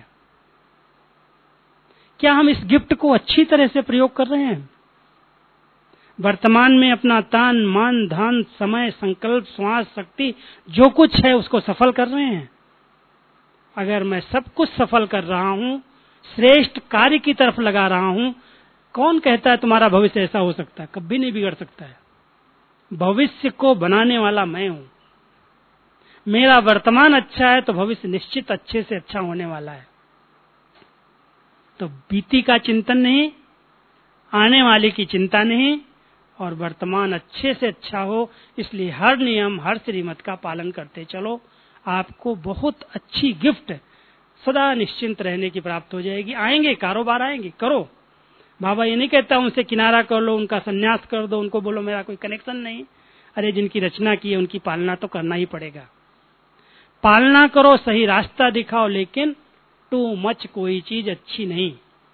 क्या हम इस गिफ्ट को अच्छी तरह से प्रयोग कर रहे हैं? वर्तमान में अपना तन मन धन समय संकल्प श्वास शक्ति जो कुछ है उसको सफल कर रहे हैं? अगर मैं सब कुछ सफल कर रहा हूं, श्रेष्ठ कार्य की तरफ लगा रहा हूं, कौन कहता है तुम्हारा भविष्य ऐसा हो सकता है? कभी नहीं बिगड़ सकता है। भविष्य को बनाने वाला मैं हूं। मेरा वर्तमान अच्छा है तो भविष्य निश्चित अच्छे से अच्छा होने वाला है। तो बीती का चिंतन नहीं, आने वाले की चिंता नहीं, और वर्तमान अच्छे से अच्छा हो, इसलिए हर नियम हर श्रीमत का पालन करते चलो। आपको बहुत अच्छी गिफ्ट सदा निश्चिंत रहने की प्राप्त हो जाएगी। आएंगे कारोबार, आएंगे, करो। बाबा ये नहीं कहता उनसे किनारा कर लो, उनका संन्यास कर दो, उनको बोलो मेरा कोई कनेक्शन नहीं। अरे जिनकी रचना की है उनकी पालना तो करना ही पड़ेगा। पालना करो, सही रास्ता दिखाओ, लेकिन टू मच कोई चीज अच्छी नहीं।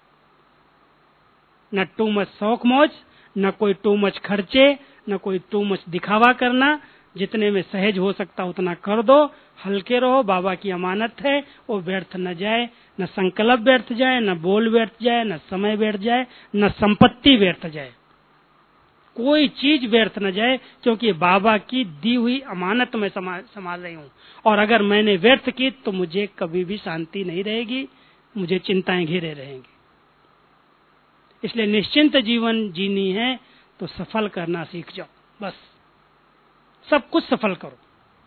न टू मच शौक मौज, न कोई टू मच खर्चे, न कोई टू मच दिखावा करना। जितने में सहज हो सकता उतना कर दो, हल्के रहो। बाबा की अमानत है, वो व्यर्थ न जाए, न संकल्प व्यर्थ जाए, न बोल व्यर्थ जाए, न समय व्यर्थ जाए, न संपत्ति व्यर्थ जाए। कोई चीज व्यर्थ न जाए, क्योंकि बाबा की दी हुई अमानत मैं संभाल रही हूँ। और अगर मैंने व्यर्थ की तो मुझे कभी भी शांति नहीं रहेगी, मुझे चिंताएं घेरे रहेंगी। इसलिए निश्चिंत जीवन जीनी है तो सफल करना सीख जाओ, बस सब कुछ सफल करो।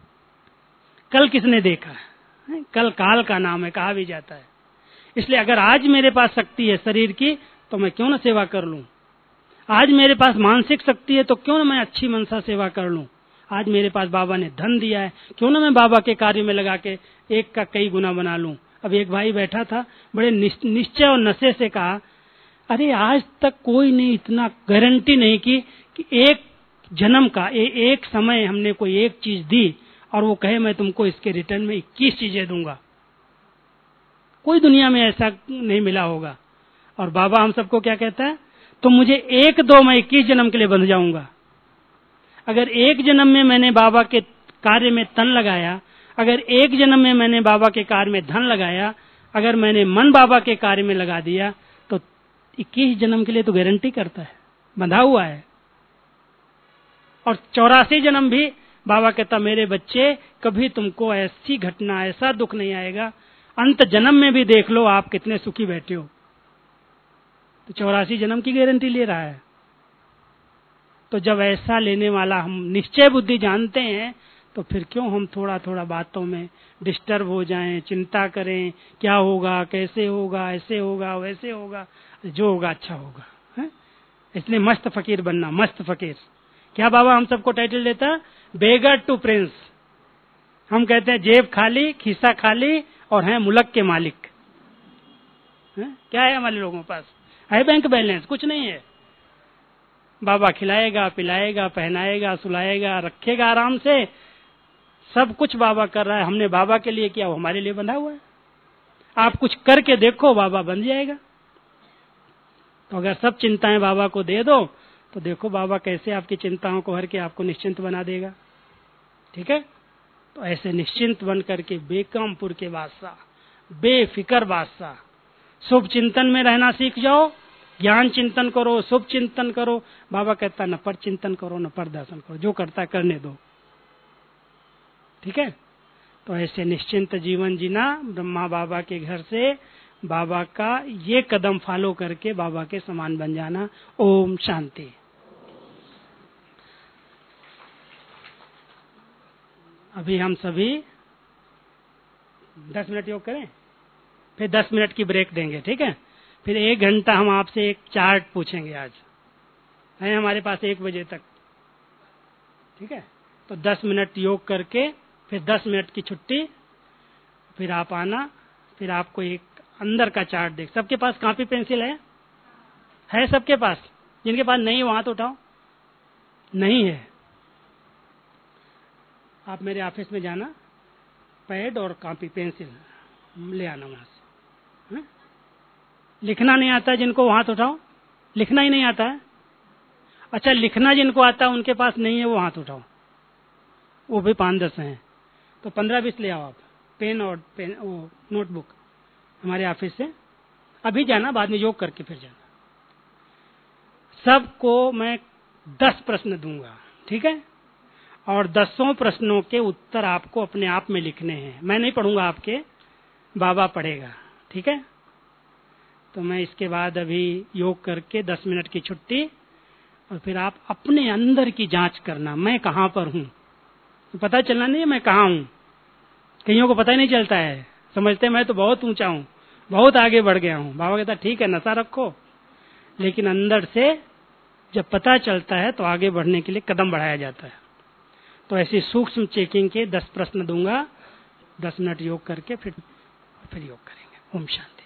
कल किसने देखा है? कल काल का नाम है, कहा भी जाता है। इसलिए अगर आज मेरे पास शक्ति है शरीर की तो मैं क्यों ना सेवा कर लूं। आज मेरे पास मानसिक शक्ति है तो क्यों ना मैं अच्छी मनसा सेवा कर लूं। आज मेरे पास बाबा ने धन दिया है, क्यों ना मैं बाबा के कार्य में लगा के एक का कई गुना बना लूं। अब एक भाई बैठा था, बड़े निश्चय और नशे से कहा, अरे आज तक कोई ने इतना गारंटी नहीं की कि एक जन्म का एक समय हमने कोई एक चीज दी और वो कहे मैं तुमको इसके रिटर्न में 21 चीजें दूंगा। कोई दुनिया में ऐसा नहीं मिला होगा। और बाबा हम सबको क्या कहता है, तो मुझे एक दो मैं 21 जन्म के लिए बंध जाऊंगा। अगर एक जन्म में मैंने बाबा के कार्य में तन लगाया, अगर एक जन्म में मैंने बाबा के कार्य में धन लगाया, अगर मैंने मन बाबा के कार्य में लगा दिया, तो 21 जन्म के लिए तो गारंटी करता है, बंधा हुआ है। और 84 जन्म भी बाबा कहता मेरे बच्चे कभी तुमको ऐसी घटना ऐसा दुख नहीं आएगा, अंत जन्म में भी देख लो आप कितने सुखी बैठे हो। तो 84 जन्म की गारंटी ले रहा है। तो जब ऐसा लेने वाला हम निश्चय बुद्धि जानते हैं तो फिर क्यों हम थोड़ा थोड़ा बातों में डिस्टर्ब हो जाएं, चिंता करें, क्या होगा, कैसे होगा, ऐसे होगा, वैसे होगा। जो होगा अच्छा होगा है? इसलिए मस्त फकीर बनना, मस्त फकीर। क्या बाबा हम सबको टाइटल देता, बेगर टू प्रिंस। हम कहते हैं जेब खाली, खिस्सा खाली और हैं मुल्क के मालिक। क्या है हमारे लोगों के पास? है बैंक बैलेंस? कुछ नहीं है। बाबा खिलाएगा, पिलाएगा, पहनाएगा, सुलाएगा, रखेगा आराम से, सब कुछ बाबा कर रहा है। हमने बाबा के लिए किया, वो हमारे लिए बंधा हुआ है। आप कुछ करके देखो, बाबा बन जाएगा। तो अगर सब चिंताएं बाबा को दे दो तो देखो बाबा कैसे आपकी चिंताओं को हर के आपको निश्चिंत बना देगा। ठीक है? तो ऐसे निश्चिंत बन करके बेकामपुर के बादशाह, बेफिक्र बादशाह, शुभ चिंतन में रहना सीख जाओ। ज्ञान चिंतन करो, शुभ चिंतन करो। बाबा कहता न पर चिंतन करो न पर दर्शन करो, जो करता है करने दो। ठीक है? तो ऐसे निश्चिंत जीवन जीना, ब्रह्मा बाबा के घर से बाबा का ये कदम फॉलो करके बाबा के समान बन जाना। ओम शांति। अभी हम सभी 10 मिनट योग करें, फिर 10 मिनट की ब्रेक देंगे। ठीक है? फिर 1 घंटा हम आपसे एक चार्ट पूछेंगे। आज है हमारे पास 1 बजे तक। ठीक है? तो 10 मिनट योग करके फिर 10 मिनट की छुट्टी, फिर आप आना, फिर आपको एक अंदर का चार्ट देख। सबके पास कॉपी पेंसिल है सबके पास? जिनके पास नहीं है वहां तो उठाओ। नहीं है, आप मेरे ऑफिस में जाना, पैड और कॉपी पेंसिल ले आना वहां से। हा? लिखना नहीं आता है जिनको, वहां तो उठाओ। लिखना ही नहीं आता है? अच्छा, लिखना जिनको आता है उनके पास नहीं है, वो हाथ उठाओ। वो भी 5-10 हैं, तो 15-20 ले आओ आप, पेन और वो नोटबुक हमारे ऑफिस से। अभी जाना, बाद में योग करके फिर जाना। सबको मैं 10 प्रश्न दूंगा, ठीक है? और 10 प्रश्नों के उत्तर आपको अपने आप में लिखने हैं। मैं नहीं पढ़ूंगा, आपके बाबा पढ़ेगा, ठीक है? तो मैं इसके बाद अभी योग करके 10 मिनट की छुट्टी, और फिर आप अपने अंदर की जांच करना, मैं कहां पर हूं। तो पता चलना नहीं है मैं कहां हूं। कईयों को पता ही नहीं चलता है, समझते मैं तो बहुत ऊंचा हूं, बहुत आगे बढ़ गया हूं। बाबा कहता ठीक है, नशा रखो, लेकिन अंदर से जब पता चलता है तो आगे बढ़ने के लिए कदम बढ़ाया जाता है। तो ऐसी सूक्ष्म चेकिंग के 10 प्रश्न दूंगा, 10 मिनट योग करके फिर योग करेंगे। ओम शांति।